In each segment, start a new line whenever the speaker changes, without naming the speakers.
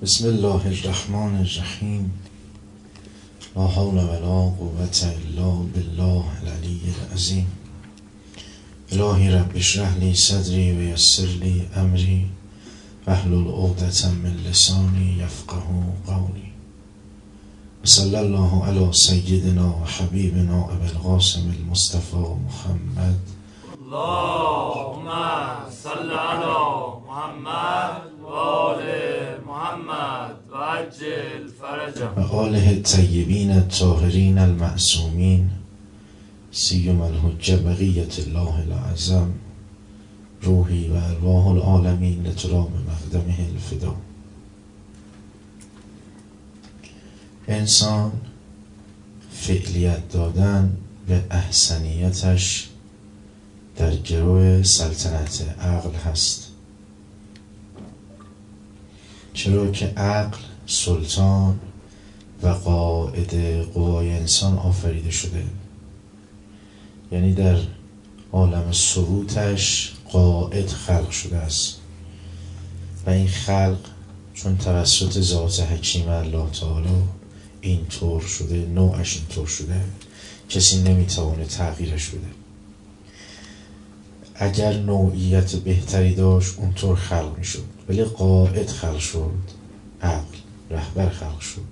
بسم الله الرحمن الرحیم. لا حول ولا قوة الا بالله العلی العظیم. الهی رب اشرح لی صدری و یسر لی امری واحلل عقدة من لسانی یفقهوا قولی. صلی الله علی سیدنا و حبیبنا ابی القاسم المصطفى محمد.
اللهم صل علی محمد و آل محمد و عجل فرجهم
و آله الطیبین الطاهرین المعصومین سیما الحجة بقیة الله الأعظم. روحی و ارواح العالمین لترام مقدمه الفدا. انسان فعلیت دادن به احسنیتش در گرو سلطنت عقل هست، چرا که عقل سلطان و قائد قوای انسان آفریده شده، یعنی در عالم ثبوتش قائد خلق شده است و این خلق چون توسط ذات حکیم الله تعالی اینطور شده، نوعش اینطور شده، کسی نمیتونه تغییرش بده. اگر نوعیت بهتری داشت اونطور خلق میشد، ولی قائد خلق شد، عقل رهبر خلق شد.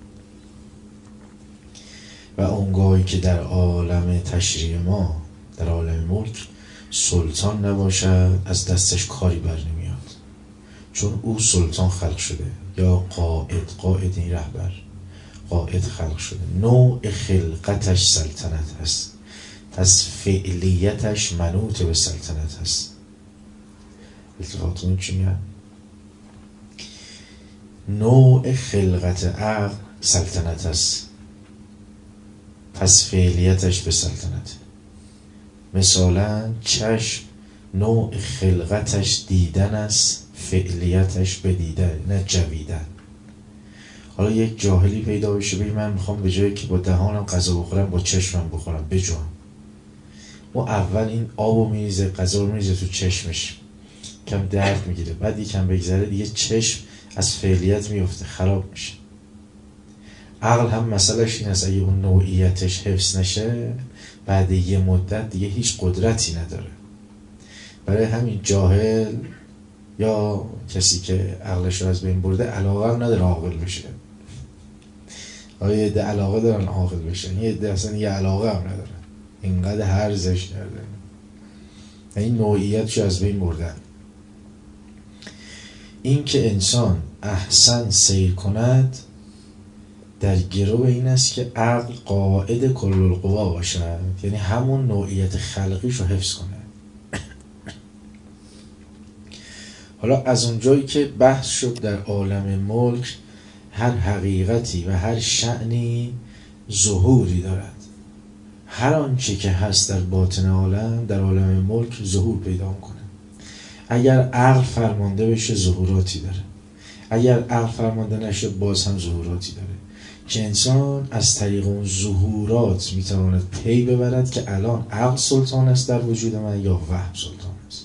و اونگاهی که در عالم تشریع ما، در عالم ملک سلطان نباشد، از دستش کاری بر نمیاد، چون او سلطان خلق شده، یا قائد این رهبر قائد خلق شده. نوع خلقتش سلطنت هست، پس فعلیتش منوط به سلطنت هست. التفاتون چی میگن؟ نوع خلقت عقل سلطنت هست، پس فعلیتش به سلطنت. مثلا چشم نوع خلقتش دیدن است، فعلیتش به دیدن، نه جویدن. حالا یک جاهلی پیدا بشه بگه من میخوام به جایی که با دهانم غذا بخورم با چشمم بخورم، بجوام. و اول این آبو میریزه، غذا رو میریزه تو چشمش، کم درد میگیره، بعد یکم بگذره دیگه چشم از فعلیت میفته، خراب میشه. عقل هم مسئلهش این است، اگه اون نوعیتش حفظ نشه بعد یه مدت دیگه هیچ قدرتی نداره. برای همین جاهل یا کسی که عقلش رو از بین برده علاقه هم نداره عاقل بشه. یه عده علاقه دارن عاقل بشن، یه عده اصلا یه علاقه هم ندارن، اینقدر هرزش کردن، این نوعیتش از بین بردن. این که انسان احسن سیر کند در گرو این است که عقل قائد کل القوا باشد، یعنی همون نوعیت خلقیش رو حفظ کنه. حالا از اونجایی که بحث شد در عالم ملک هر حقیقتی و هر شأنی ظهوری دارد، هر آنچه که هست در باطن عالم در عالم ملک ظهور پیدا میکنه. اگر عقل فرمانده بشه ظهوراتی داره، اگر عقل فرمانده نشه باز هم ظهوراتی داره، که انسان از طریق اون ظهورات میتواند پی ببرد که الان عقل سلطان است در وجود من یا وهم سلطان است.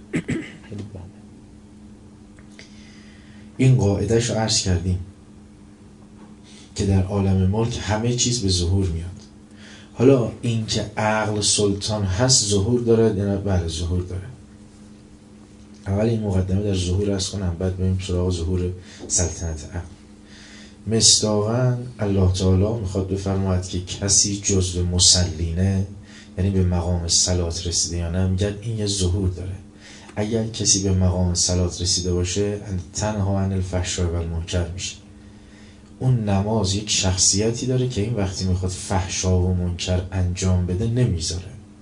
این قاعده‌اش رو عرض کردیم که در عالم ملک همه چیز به ظهور میاد. حالا این که عقل سلطان هست ظهور داره یا نه؟ بله ظهور داره. اول این مقدمه در ظهور عرض کنم، بعد بریم سراغ ظهور سلطنت عقل. مصداقاً الله تعالی میخواد بفرماید که کسی جزو مسلینه، یعنی به مقام صلات رسیده یا نه، میگن این یه ظهور داره. اگر کسی به مقام صلات رسیده باشه تنها عن الفحشاء و المنکر میشه. اون نماز یک شخصیتی داره که این وقتی میخواد فحشا و منکر انجام بده نمیذاره،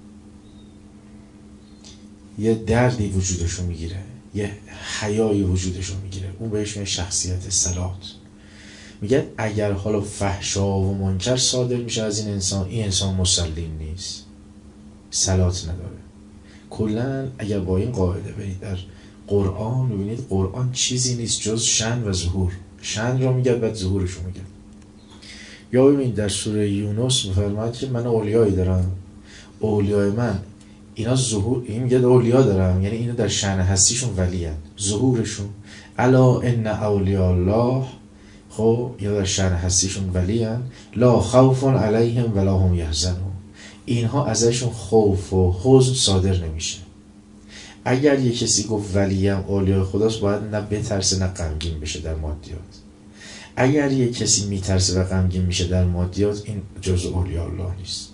یه دردی وجودشو میگیره، یه حیایی وجودشو میگیره، اون بهش میگه شخصیت صلات. میگه اگر حالا فحشا و منکر صادر میشه از این انسان مسلم نیست، صلات نداره. کلن اگر با این قاعده برید در قرآن ببینید قرآن چیزی نیست جز شأن و ظهور. شأن را میگه بعد ظهورش رو میگه. یا ببینید در سوره یونس میفرماید که من اولیایی دارم، اولیای من اینا ظهور، این میگه اولیا دارم، یعنی اینا در شأن هستیشون ولیان، ظهورشون الا ان اولیاء الله خب یا در شأن هستیشون ولی هن. لا خوف علیهم ولا هم یحزنون، اینها ازشون خوف و حزن صادر نمیشه. اگر یه کسی گفت ولیم اولیای خداست، باید نه بترسه نه غمگین بشه در مادیات. اگر یه کسی میترسه و غمگین میشه در مادیات، این جزء اولیاء الله نیست.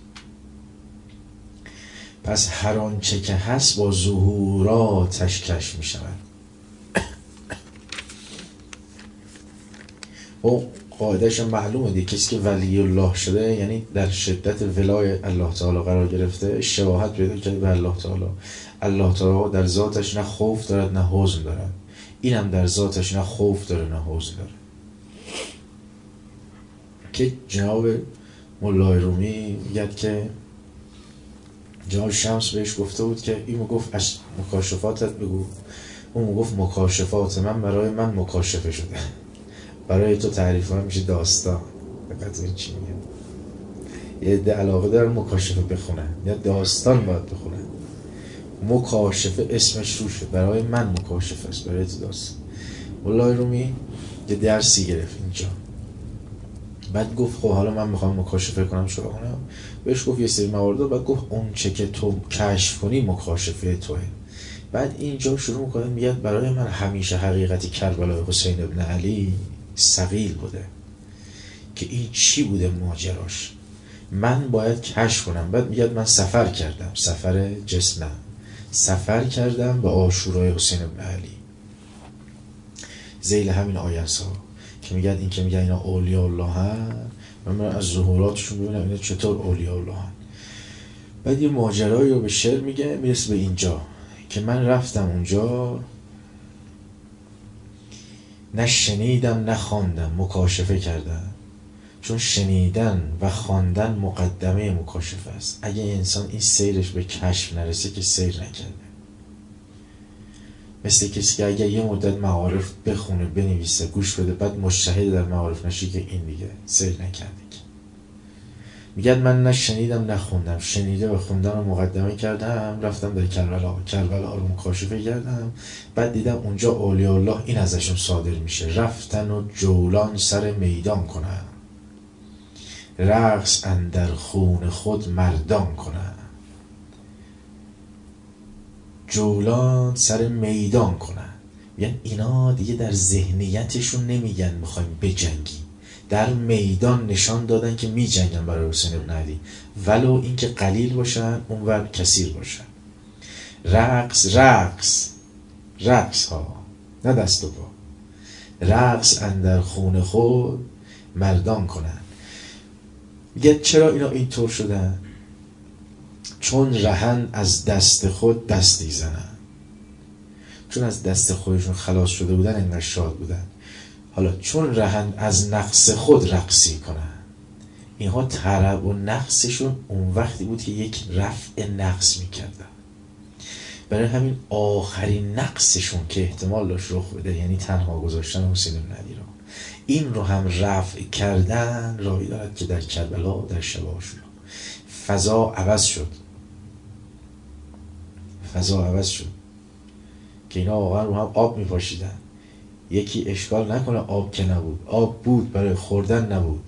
پس هر آنچه که هست با ظهوراتش کشف میشود. و قاعدهش معلومه دیگه، کسی که ولی الله شده یعنی در شدت ولای الله تعالی قرار گرفته، شباهت پیدا کرده به الله تعالی. الله تعالی در ذاتش نه خوف دارد نه حزن دارد، اینم در ذاتش نه خوف داره نه حزن داره. که جناب مولای رومی میگه که جناب شمس بهش گفته بود که اینو گفت از مکاشفاتت بگو، اون گفت مکاشفات من برای من مکاشفه شده، برای تو تعریف ها میشه داستان. دقیقا این چی میگه؟ یه عده علاقه دارن مکاشفه بخونن یا داستان باید بخونن. مکاشفه اسمش روشه، برای من مکاشفه است، برای تو داستان. مولای رومی یه درسی گرفت اینجا، بعد گفت خب حالا من میخوام مکاشفه کنم چرا کنم؟ بهش گفت یه سری موارد، بعد گفت اون چه که تو کشف کنی مکاشفه توه. بعد اینجا شروع میکنه میگه برای من همیشه حقیقتی کربلای حسین ابن علی ثقیل بوده که این چی بوده ماجراش، من باید کشف کنم. بعد میگه من سفر کردم، سفر جسم نه، سفر کردم به عاشورای حسین ابن علی. ذیل همین آیت ها که میگن این که میگن اینا اولیاء الله هن، من از ظهوراتشون ببینم اینا چطور اولیاء الله هن. بعد یه ماجرایی رو به شعر میگه، میرسه به اینجا که من رفتم اونجا نه شنیدم نه خواندم، مکاشفه کردم. چون شنیدن و خواندن مقدمه مکاشفه است. اگه انسان این سیرش به کشف نرسه که سیر نکرده. مثل کسی که اگه یه مدت معارف بخونه بنویسه گوش بده بعد مجتهد در معارف نشه که این دیگه سیر نکرده. میگن من نه شنیدم نه خوندم، شنیده و خوندن رو مقدمه کردم، رفتم در کربلا رو مکاشفه کردم، بعد دیدم اونجا اولیاء الله این ازشون صادر میشه، رفتن و جولان سر میدان کنن، رقص اندر خون خود مردان کنن. جولان سر میدان کنن، یعنی اینا دیگه در ذهنیتشون نمیگن میخوایم بجنگیم، در میدان نشان دادن که می جنگن برای حسین ابن علی، ولو این که قلیل باشن اونور کثیر باشن. رقص ها نه دست و پا، رقص اندر خون خود مردان کنن. میگه چرا اینا اینطور شدن؟ چون رهن از دست خود دستی زنن، چون از دست خودشون خلاص شده بودن انقدر شاد بودن. حالا چون رهن از نقص خود رقصی کنن، اینها طرب و نقصشون اون وقتی بود که یک رفع نقص میکردن. برای همین آخرین نقصشون که احتمال داشت رخ بده، یعنی تنها گذاشتن حسین بن علی را، این رو هم رفع کردن. راوی دارد که در کربلا در شب عاشورا فضا عوض شد که اینا واقعا رو هم آب میپاشیدن. یکی اشکال نکنه آب که نبود، آب بود برای خوردن نبود.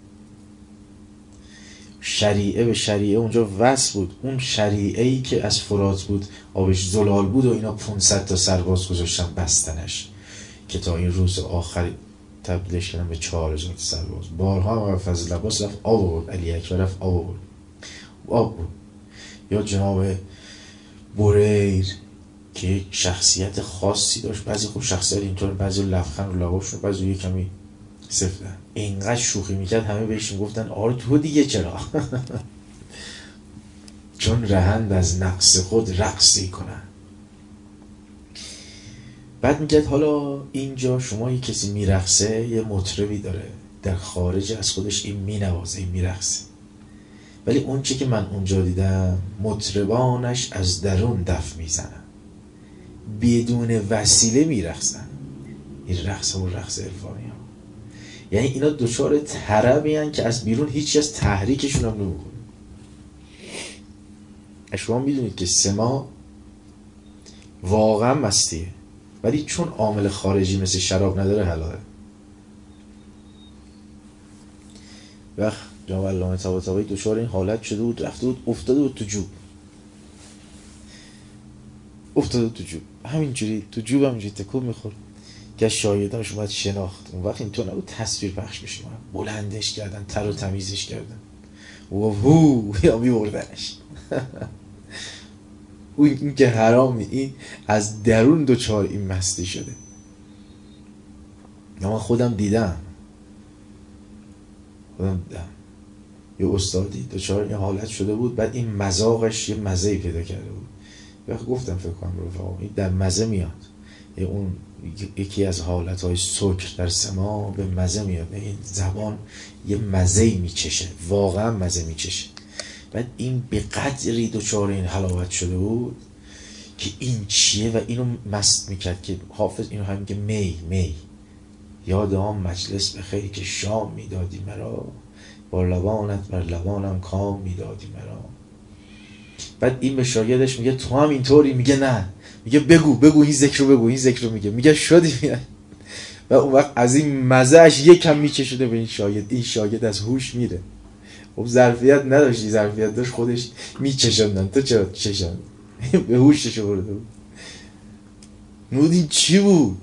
شریعه به شریعه اونجا وصل بود. اون شریعه‌ای که از فرات بود آبش زلال بود و اینا 500 تا سرباز گذاشتن بستنش که تا این روز آخری تبدیلش کردن به 4000 سرباز. بارها هم فضل عباس رفت آب بود، علی اکبر رفت آب بود. یا جناب بریر که یک شخصیت خاصی داشت، بعضی خوب شخصیت اینطور، بعضی لبخند رو لباش رو، بعضی یک کمی سفتن. اینقدر شوخی میکرد همه بهش میگفتن آره تو دیگه چرا؟ چون رهند از نقص خود رقصی کنن. بعد میگه حالا اینجا شما یک کسی میرقصه، یه مطربی داره در خارج از خودش این مینوازه، این میرقصه، ولی اون چی که من اونجا دیدم مطربانش از درون دف میزنن، بدون وسیله میرقصن. این رقص همون رقص عرفانی ها، یعنی اینا دچار طربی هن که از بیرون هیچی از تحریکشون هم نمیکنه. شما میدونید که سما واقعا مستیه، ولی چون عامل خارجی مثل شراب نداره حلاله. وقت جناب علامه طباطبایی دچار این حالت شده بود، رفته بود افتاده بود تو جوب، همینجوری تو جوب همینجوری تکون میخورد که شاهدانش اومد شناخت. اون وقت اینطور نبود تصویر پخش بشه، بلندش کردن، تر و تمیزش کردن و یا میبردنش. این که حرامی، این از درون دچار این مستی شده. من خودم دیدم یه استادی دچار این حالت شده بود، بعد این مذاقش یه مزه‌ای پیدا کرده بود. وقت گفتم فکر کنم رفقا این در مزه میاد، اون یکی از حالتهای سکر در سما به مزه میاد، این زبان یه مزه‌ای میچشه، واقعا مزه میچشه. بعد این به قدری دچار این حلاوت شده بود که این چیه و اینو مست میکرد که حافظ اینو هم میگه می یاد آن مجلس به خیلی که شام میدادی مرا، با لبانت بر لبانم کام میدادی مرا. بعد این به شاگردش میگه تو هم اینطوری؟ میگه نه. میگه بگو این ذکر رو بگو، این ذکر رو میگه شدی میاد. و اون وقت از این مزهش یکم میچشده به این شاگرد از هوش میره. خب ظرفیت نداشتی، ظرفیت داشت خودش میچشندن، تو چرا چشند؟ به هوشش برده بود. نودی چی بود؟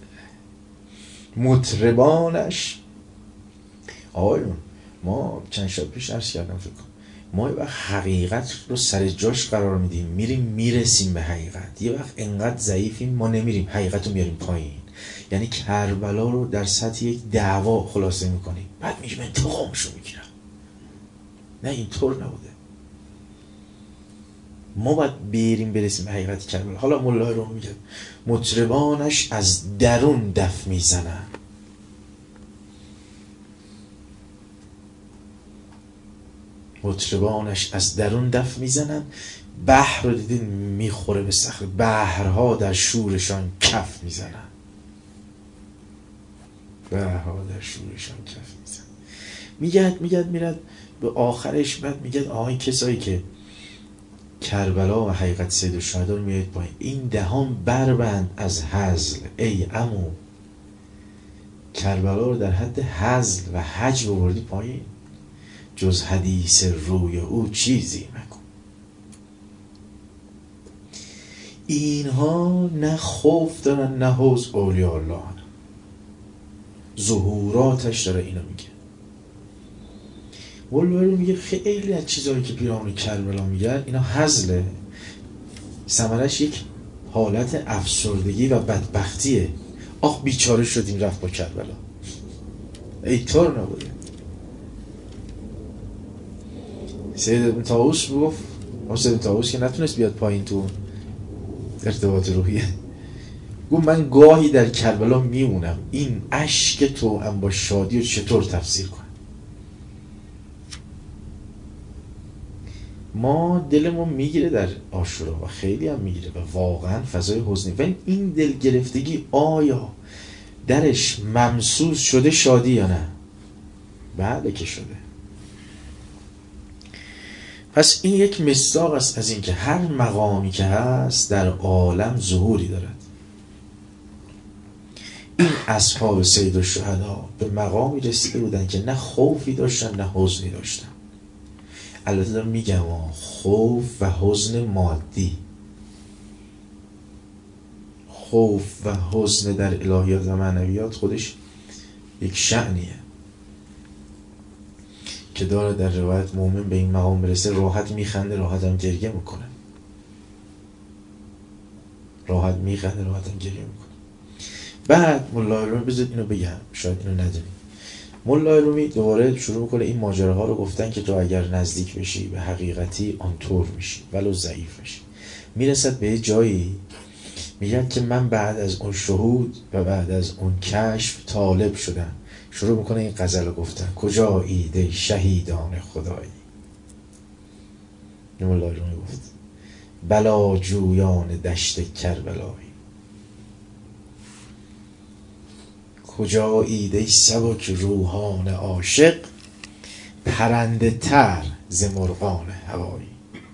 مطربانش. آقایون ما چند شب پیش عرض کردم فکر کنم، ما یه وقت حقیقت رو سر جاش قرار میدیم، میرسیم به حقیقت. یه وقت انقدر ضعیفیم ما نمیریم حقیقت رو میاریم پایین. یعنی کربلا رو در سطح یک دعوا خلاصه میکنیم، بعد میگیم انتقامشو میگیرم. نه اینطور نبوده. ما باید برسیم به حقیقت کربلا. حالا مولا رو میگه مطربانش از درون دف میزنن. مطربانش از درون دف میزنن. بحر رو دیدین میخوره به صخره، بحرها در شورشان کف میزنن. بحرها در شورشان کف میزنن. میگد میرد به آخرش، بعد میگد آهای کسایی که کربلا و حقیقت سید الشهدا رو میاد پایین، این دهان بربند از هزل ای عمو. کربلا رو در حد هزل و حج بردی پایین، جز حدیث روی او چیزی مکن. اینها نه خوف دارن نه حوز اولیاء الله، ظهوراتش داره اینو میگه. ولوی میگه خیلی از چیزایی که پیرامون کربلا میگن اینا هزله، ثمرش یک حالت افسردگی و بدبختیه. آخ بیچاره شدیم رفت با کربلا، اینطور نبوده. سید ابن طاووس گفت، سید ابن طاووس که نتونست بیاد پایین تو ارتباط روحیه، گفت من گاهی در کربلا میمونم، این اشک تو هم با شادی رو چطور تفسیر کنم؟ ما دلمون میگیره در عاشورا و خیلی هم میگیره و واقعا فضای حزنی، ولی این دل گرفتگی آیا درش ممسوس شده شادی یا نه؟ بله که شده. پس این یک مصداق است از این که هر مقامی که هست در عالم ظهوری دارد. این اصحاب سید الشهدا به مقامی رسیده بودن که نه خوفی داشتن نه حزنی داشتن. البته دارم میگم خوف و حزن مادی، خوف و حزن در الهیات و معنویات خودش یک شأنیه که داره. در روایت مومن به این مقام برسه راحت میخنده، راحت هم گریه میکنه، راحت میخنده، راحت هم گریه میکنه. بعد مولا رومی، بذارید اینو بگم شاید اینو ندونید، مولا رومی دوباره شروع میکنه این ماجراها رو گفتن که تو اگر نزدیک بشی به حقیقتی آنطور میشی ولو ضعیف بشی. میرسد به جایی میگن که من بعد از اون شهود و بعد از اون کشف طالب شدم. شروع میکنه این غزل رو گفتن، کجا ایده شهیدان خدایی. مولا رومی گفت بلا جویان دشت کربلایی، کجا ایده سبک روحان عاشق، پرنده تر ز مرغان هوایی.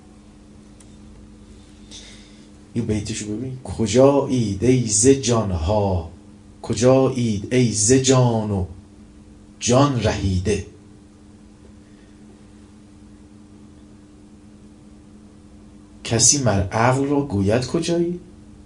این بیتشو ببین، کجا ایده ز جانها، کجا ایده ز جان و جان رهیده. کسی مر عقل را گوید کجایی؟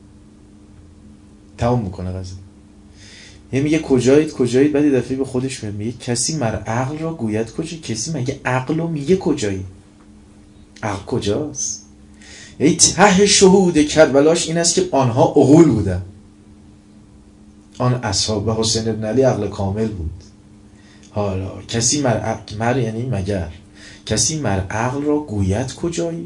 تمام میکنه قضیه. میگه کجایید بعد دفعه به خودش میگه کسی مر عقل را گوید کجایی؟ کسی مگه عقل رو میگه کجایی؟ عقل کجاست؟ یعنی ته شهود کربلاش این است که آنها عقول بودن. آن اصحاب حسین ابن علی عقل کامل بود. حالا کسی مر یعنی مگر کسی مر عقل را گوید کجایی؟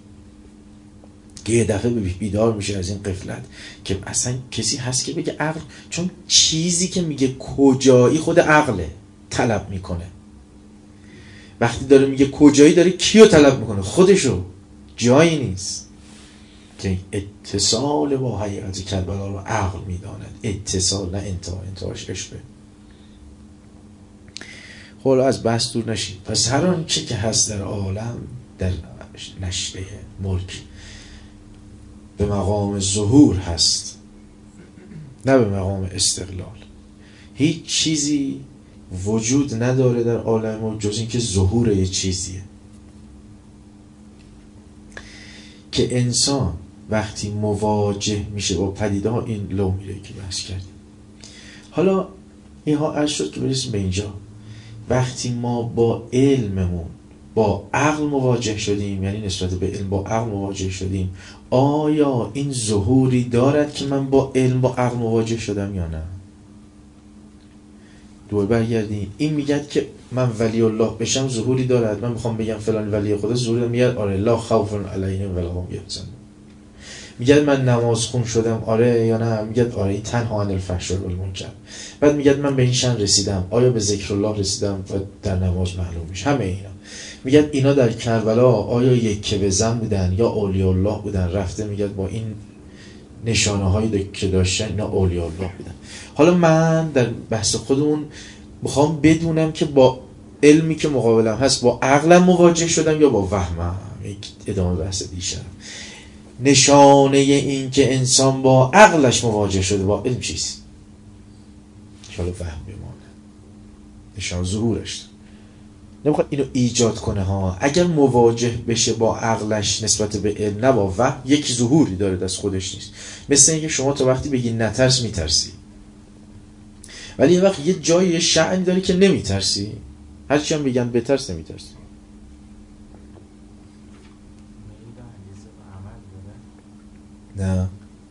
که یه دفعه بیدار میشه از این غفلت که اصلا کسی هست که بگه عقل، چون چیزی که میگه کجایی خود عقله طلب میکنه. وقتی داره میگه کجایی داره کیو طلب میکنه؟ خودشو. جایی نیست که اتصال با حقیقت کربلا رو عقل میداند. اتصال نه انتهاش عشقه. خب از بحث دور نشید. پس هر آنچه که هست در عالم در نشأه ملک به مقام ظهور هست، نه به مقام استقلال. هیچ چیزی وجود نداره در عالم ملک جز این که ظهور یه چیزیه که انسان وقتی مواجه میشه با پدیده ها، این لو میره که بحث کردیم. حالا اینها عرض شد که برسیم به اینجا. وقتی ما با علممون با عقل مواجه شدیم، یعنی نسبت به علم با عقل مواجه شدیم، آیا این ظهوری دارد که من با علم با عقل مواجه شدم یا نه؟ دوباره برگردیم. این میگه که من ولی الله بشم ظهوری دارد، من میخوام بگم فلان ولی خدا ظهوری دارد، میگه آره لا خوف علیهم ولا هم یحزنون. میگه من نماز خون شدم، آره یا نه؟ میگه آره این تنها عن الفحشاء والمنکر. بعد میگه من به این شأن رسیدم، آیا به ذکر الله رسیدم و در نماز معلوم میشه. همه اینا میگه اینا در کربلا آیا یک به زن بودن یا اولیاء الله بودن؟ رفته میگه با این نشانه هایی که داشتن اینا اولیاء الله بودن. حالا من در بحث خودمون میخوام بدونم که با علمی که مقابلم هست با عقلم مواجه شدم یا با وهمم. یک ادامه بحث دیشب. نشانه این که انسان با عقلش مواجه شده با علم چیست؟ حالا وهم بمانه، نشان ظهورش. نمیخواد اینو ایجاد کنه ها. اگر مواجه بشه با عقلش نسبت به علم نه با وهم، یک ظهوری داره دست خودش نیست. مثل اینکه شما تا وقتی بگی نترس میترسی، ولی یه وقت یه جای شأنی داره که نمیترسی، هرچی هم بگن بترس نمیترسی. نه،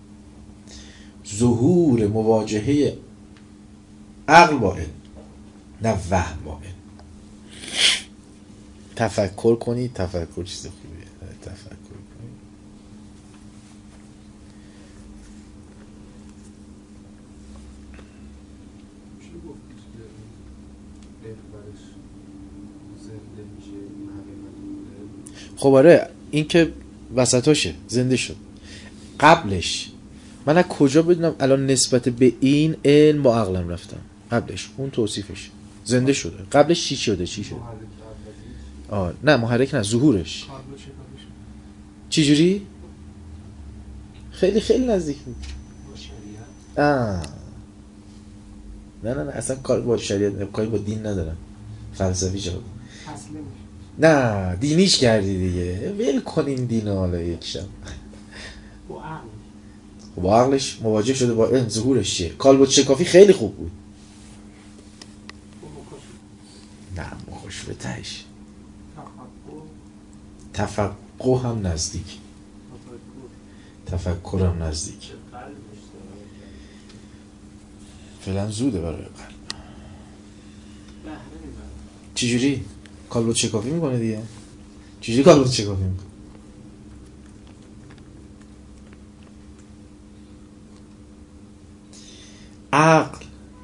ظهور مواجهه عقل با علم، نه وهم با علم. تفکر کنید، تفکر چیز خوبیه. تفکر کنید. خب آره این که وسطاشه زنده شد. قبلش من از کجا بدونم الان نسبت به این علم با عقلم رفتم؟ قبلش اون توصیفش زنده شده. قبلش چی شده؟ نه محرک نه، ظهورش چی جوری؟ خیلی خیلی نزدیک بود. نه اصلا کار با شریعت کاری با دین ندارم. فلسفی جواب نه دینیش کردی دیگه. ول کنین دین حالا یک شب با عقلش مواجه شده با علم. ظهورش چیه؟ کالبد شکافی خیلی خوب بود. نه مخوش به تهش تفقه هم نزدیک، تفکر هم نزدیک. فعلا زوده برای قلب. چجوری؟ کالبد شکافی میکنه دیگه. چجوری کالبد شکافی میکنه؟ عقل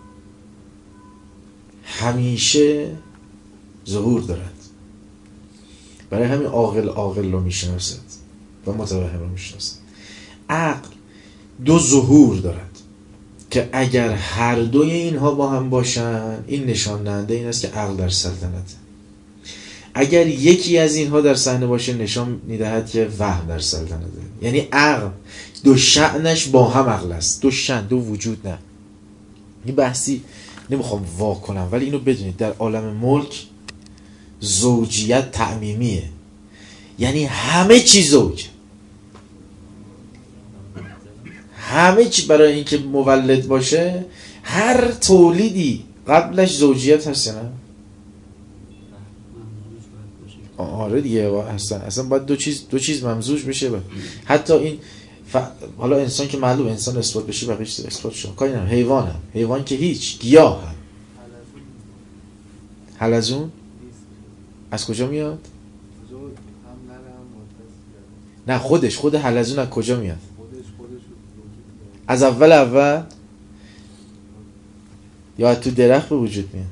همیشه ظهور دارد، برای همین عاقل رو میشناسد و متوهم رو میشناسد. عقل دو ظهور دارد که اگر هر دوی اینها با هم باشن، این نشان دهنده این است که عقل در سلطنته. اگر یکی از اینها در صحنه باشه نشان میدهد که وهم در سلطنته. یعنی عقل دو شأنش با هم عقل است، دو شأن، دو وجود. نه این بحثی نمیخوام وا کنم، ولی اینو بدونید در عالم ملک زوجیت تعمیمیه، یعنی همه چی زوج. همه چی برای اینکه مولد باشه، هر تولیدی قبلش زوجیت هست یا نه؟ آره دیگه اصلا باید دو چیز ممزوج بشه. حتی این حالا انسان که معلوم انسان اثبات بشه بقیش اثبات شد، کاری نه. حیوان که هیچ، گیاه هم. حلزون از کجا میاد؟ نه خود حلزون از کجا میاد؟ از اول یا از تو درخت به وجود میاد؟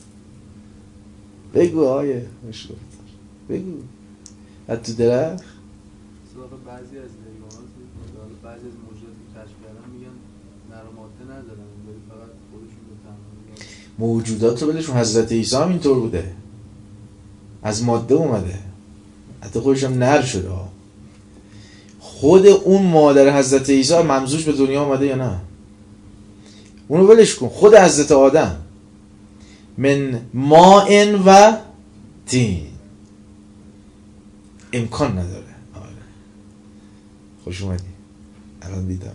بگو آیه مشکل بگو. از تو درخت؟
بعضی از حیوانات بعضی از موجوداتی که کشف کردن میگن نر و ماده ندارن، ولی فقط خودشون رو تنها.
موجودات رو بلشون حضرت عیسی هم اینطور بوده، از ماده اومده، حتی خودش هم نر شده. خود اون مادر حضرت عیسی ممزوج به دنیا اومده یا نه؟ اونو ولش کن. خود حضرت آدم من ماء و طین امکان نداره. آره خوش اومدی، الان دیدم.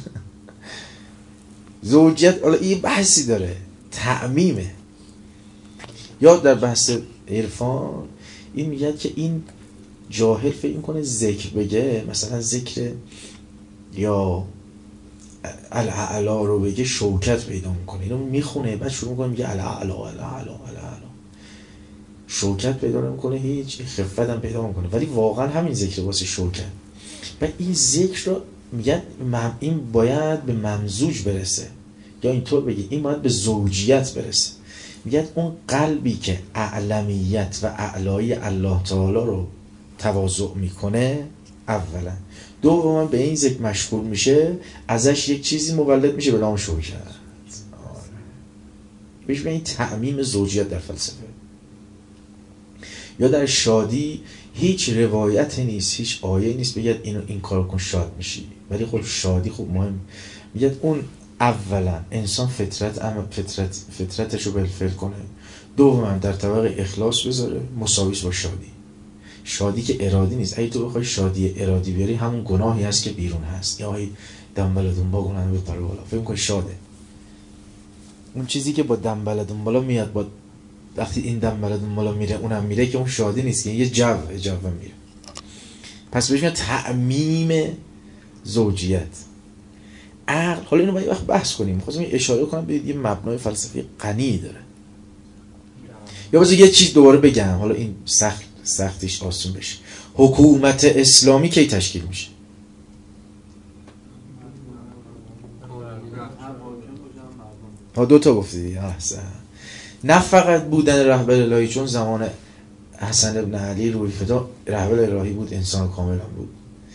زوجیت حالا این بحثی داره، تعمیمه. یا در بحث عرفان این میگه که این جاهل فکر میکنه ذکر بگه، مثلا ذکر یا الاعلا رو بگه شوکت پیدا میکنه، اینو میخونه بعد شروع میکنه میگه الاعلا شوکت پیدا نمیکنه، هیچ خفت هم پیدا نمیکنه، ولی واقعا همین ذکر واسه شوکت. و این ذکر رو میگن این باید به ممزوج برسه، یا اینطور بگه این باید به زوجیت برسه. میگن اون قلبی که اعلمیت و اعلایی الله تعالی رو تواضع میکنه اولا، دوما به این ذکر مشغول میشه، ازش یک چیزی مولد میشه به نام شوکت. بهش این تعمیم زوجیت در فلسفه. یا در شادی هیچ روایت نیست، هیچ آیه نیست بگید این کارو کن شاد میشی، ولی خب شادی خوب مهم. میگه اون اولا انسان فطرتش رو بالفعل کنه، دوما در طبق اخلاص بذاره مساویش با شادی که ارادی نیست. اگه تو بخوای شادی ارادی بیاری همون گناهی هست که بیرون هست، یا دنبال دنبال گناه بپره بالا فکر کن شاده. اون چیزی که با دنبال دنبالا میاد، با وقتی این دنبال دنبالا میره اونم میره، که اون شادی نیست، که یه جو میره. پس بهش میاد تعمیم زوجیت. عقل، حالا اینو باید وقت بحث کنیم، می‌خواستم اشاره کنم به یه مبنای فلسفی غنی داره. یا بذار یه چیز دوباره بگم، حالا این سختیش آسون بشه. حکومت اسلامی کی تشکیل میشه؟ دو تا گفتی. احسن. نه فقط بودن رهبر الهی، چون زمان حسن ابن علی روح فدا رهبر الهی بود، انسان کامل هم بود،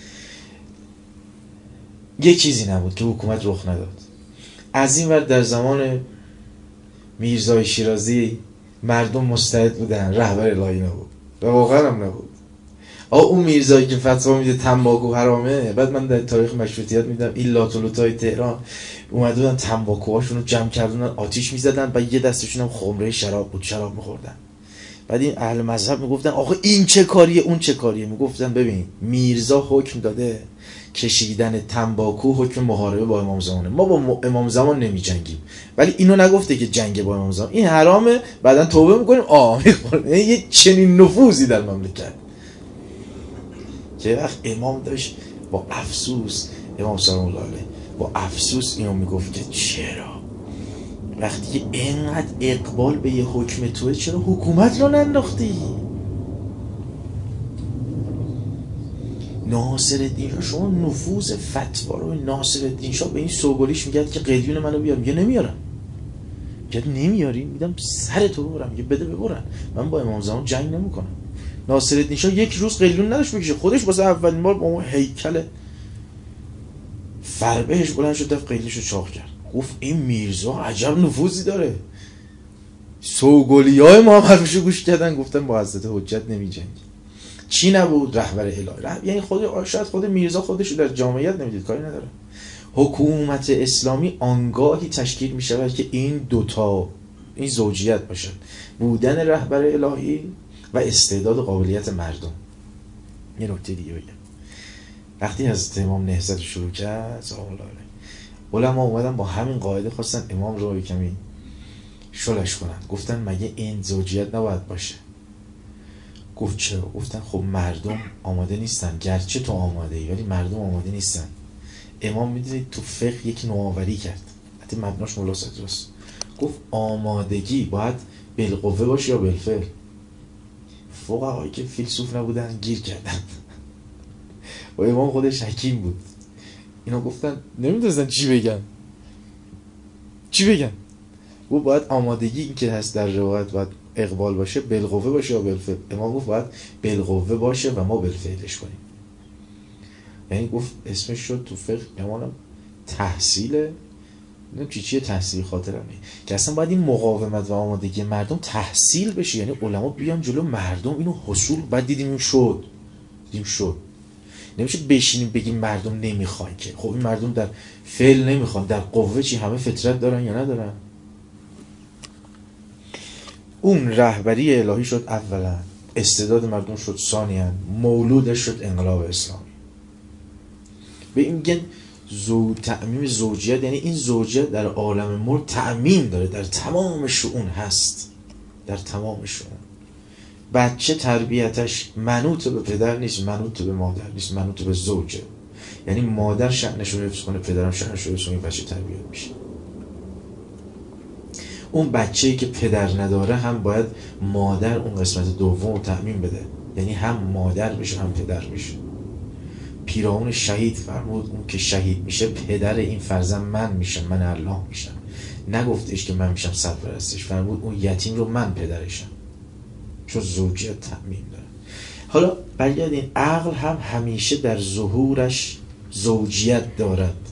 یه چیزی نبود که حکومت رخ نداد. از این ور در زمان میرزای شیرازی مردم مستعد بودن، رهبر الهی نبود و واقعا هم نبود. اون میرزایی که فتوا میده تنباکو حرامه، بعد من در تاریخ مشروطیت میدم این لاتولوتای تهران اومده بودن تنباکوهاشون رو جمع کردن آتیش میزدن و یه دستشون هم خمره شراب بود، شراب میخوردن. بعد این اهل مذهب میگفتن آخه این چه کاریه اون چه کاریه. میگفتن ببین میرزا حکم داده کشیدن تنباکو حکم محاربه با امام زمانه، ما با امام زمان نمی جنگیم، ولی اینو نگفته که جنگ با امام زمان این حرامه، بعدن توبه میکنیم میخوریم. یه چنین نفوذی در مملکت که وقت امام داشت با افسوس، امام سلام الله علیه با افسوس اینو میگفت که چرا وقتی که اینقدر اقبال به یه حکم توه چرا حکومت رو ننداختی؟ ناصرالدین شاه، شما نفوذ فتوا رو ناصرالدین شاه به این سوگلیش میگه که قلیون منو بیار، میگه نمیارم. میگه نمیاری؟ میدم سر تو ببرم. میگه بده ببرن، من با امام زمان جنگ نمیکنم. ناصرالدین شاه یک روز قلیون نداشت بکشه، خودش واسه اولین بار با اون هیکل فربهش بلند شد دفت قلیونشو چاق کرد. گفت این میرزا عجب نفوذی داره. سوگلیای ما حرفشو گوش کردن، گفتن با حضرت حجت نمی جنگی. چی نبود؟ رهبر الهی. یعنی شاید خود میرزا خودش در جامعیت نمیدید، کاری نداره. حکومت اسلامی آنگاهی تشکیل می شود که این دوتا، این زوجیت باشد، بودن رهبر الهی و استعداد و قابلیت مردم. یه نکته دیگه بگم، وقتی حضرت امام نهضت شروع کرد سلام الله علیه، علما اومدن با همین قاعده خواستن امام رو کمی شلش کنن. گفتن مگه این زوجیت نباید باشه؟ گفت چرا؟ گفتن خب مردم آماده نیستن، گرچه تو آماده ای ولی مردم آماده نیستن. امام میدونید تو فقه یک نوآوری کرد، حتی مبناش مولا صدراست. گفت آمادگی باید بالقوه باشه یا بالفعل. فقهایی که فیلسوف نبودن گیر کردن و امام خودش حکیم بود. اینا گفتن نمیدونستن چی بگن. گفت باید آمادگی این که هست در روایت باید اقبال باشه، بالقوه باشه یا بالفعل. امام گفت باید بالقوه باشه و ما بالفعلش کنیم. یعنی گفت اسمش شد تو فقه امام تحصیله، نمیدونم چیه تحصیل خاطرمه، که اصلا باید این مقاومت و آمادگی مردم تحصیل بشه. یعنی علما بیان جلو مردم اینو حصول، بعد دیدیم شد. نمیشه بشینیم بگیم مردم نمیخوان که. خب این مردم در فعل نمیخوان، در قوه چی همه فطرت دارن یا ندارن؟ اون رهبری الهی شد اولا، استعداد مردم شد ثانیا، مولودش شد انقلاب اسلامی. به این میگن تعمیم زوجیت. یعنی این زوجیت در عالم مرد تعمیم داره، در تمام شؤون هست، در تمام شؤون. بچه تربیتش منوط به پدر نیست، منوط به مادر نیست، منوط به زوجه. یعنی مادر شأنش رو حفظ کنه، پدرم شأنش رو حفظ کنه، بچه تربیت میشه. اون بچه‌ای که پدر نداره هم باید مادر اون قسمت دوم رو تأمین بده، یعنی هم مادر بشه هم پدر بشه. پیرامون شهید فرمود اون که شهید میشه پدر این فرزند من میشم، من الله میشم. نگفتش که من میشم سرپرستش، فرمود اون یتیم رو من پدرشم، چون زوجیت تأمین داره. حالا برگردین، عقل هم همیشه در ظهورش زوجیت دارد.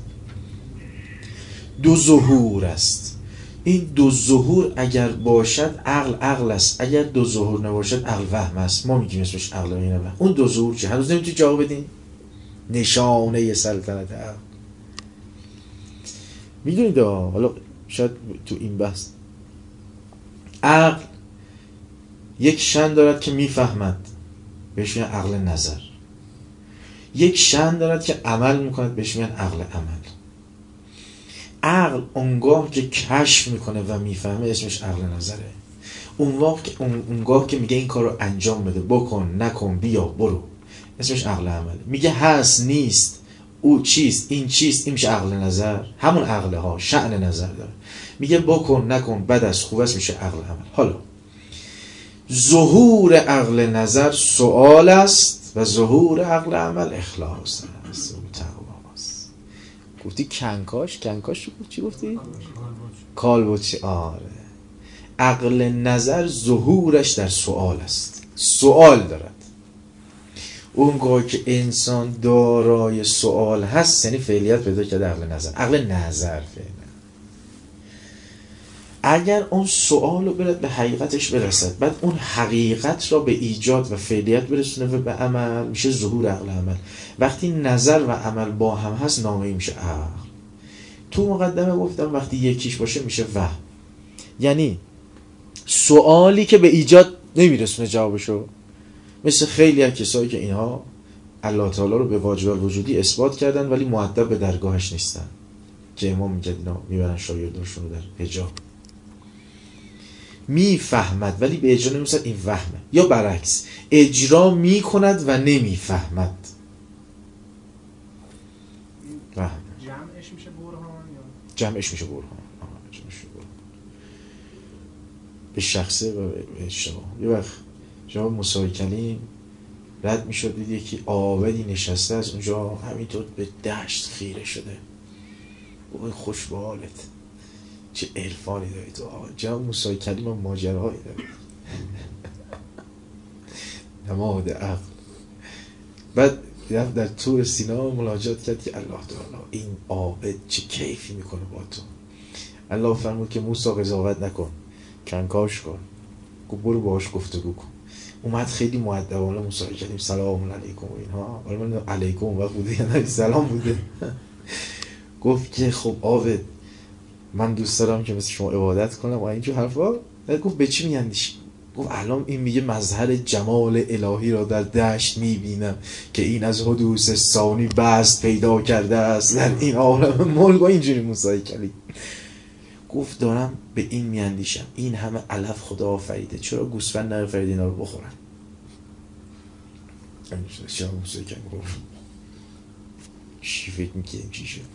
دو ظهور است. این دو ظهور اگر باشد عقل است، اگر دو ظهور نباشد عقل وهم است. ما میگیم اسمش عقل و این وهم. اون دو ظهور چه؟ هنوز نمیتونی جواب بدین؟ نشانه سلطنت عقل. میدونید حالا شاید تو این بحث عقل یک شأن دارد که میفهمد، بهش میگن عقل نظر. یک شأن دارد که عمل میکند، بهش میگن عقل عمل. عقل اونگاه که کشف میکنه و میفهمه اسمش عقل نظره. اونگاه که میگه این کار رو انجام بده، بکن، نکن، بیا، برو، اسمش عقل عمل. میگه هست، نیست، او چیست، این چیست، این میشه عقل نظر. همون عقله ها شأن نظر داره. میگه بکن، نکن، بد است، خوب است، میشه عقل عمل. حالا ظهور عقل نظر سؤال است و ظهور عقل عمل اخلاص است، تقوا است. گفتی کنکاش چی گفتی؟ کالبوچی. آره، عقل نظر ظهورش در سؤال است، سؤال دارد. اونگاه که انسان دارای سؤال هست یعنی فعلیت پیدا کرده عقل نظر. عقل نظر فعلا اگر اون سؤال رو برد به حقیقتش برسد، بعد اون حقیقت را به ایجاد و فعلیت برسونه و به عمل، میشه ظهور عقل عمل. وقتی نظر و عمل با هم هست نامه‌ای میشه عقل. تو مقدمه گفتم وقتی یکیش باشه میشه وهم. یعنی سوالی که به ایجاد نمیرسونه جوابشو، مثل خیلی از کسایی که اینها الله تعالی رو به واجب الوجودی اثبات کردن ولی مؤدب به درگاهش نیستن، که امام میگه اینا میبرن شاگرداشون رو در حجاب. میفهمد ولی به اجرا نمیرسد، این وهمه. یا برعکس، اجرا میکند و نمیفهمد، وهم.
جمعش میشه برهان یا
جمعش میشه برهان. به شخصه و به اشتباه. یه وقت جا موسی کلیم رد میشد، دید یکی عابدی نشسته از اونجا همینطور به دشت خیره شده. اوه خوش به حالت، چه عرفانی داری تو. جا موسی کلیم هم ماجراهایی داری نماد عقل. بعد در طور سینا ملاجات کرد که الله تعالی این عابد چه کیفی میکنه با تو. الله فرمود که موسی قضاوت نکن، کنکاش کن. گفت برو باهاش گفتگو کن. اومد خیلی مؤدبانه موسی کلیم سلام علیکم و اینها، ولی من علیکم وقت بوده یا نه سلام بوده. گفت که خب عابد من دوست دارم که مثل شما عبادت کنم و اینجور حرفا. گفت به چی میاندیشی؟ گفت الان این میگه مظهر جمال الهی را در دشت میبینم که این از حدوث ثانی بست پیدا کرده است در این عالم ملک. و اینجوری موسی کلیم گفت دارم به این میاندیشم این همه علف خدا آفریده، چرا گوسفند نآفریده اینا رو بخورن؟ شما موسی کلیم گفت چی فکر میکنیم چی شد؟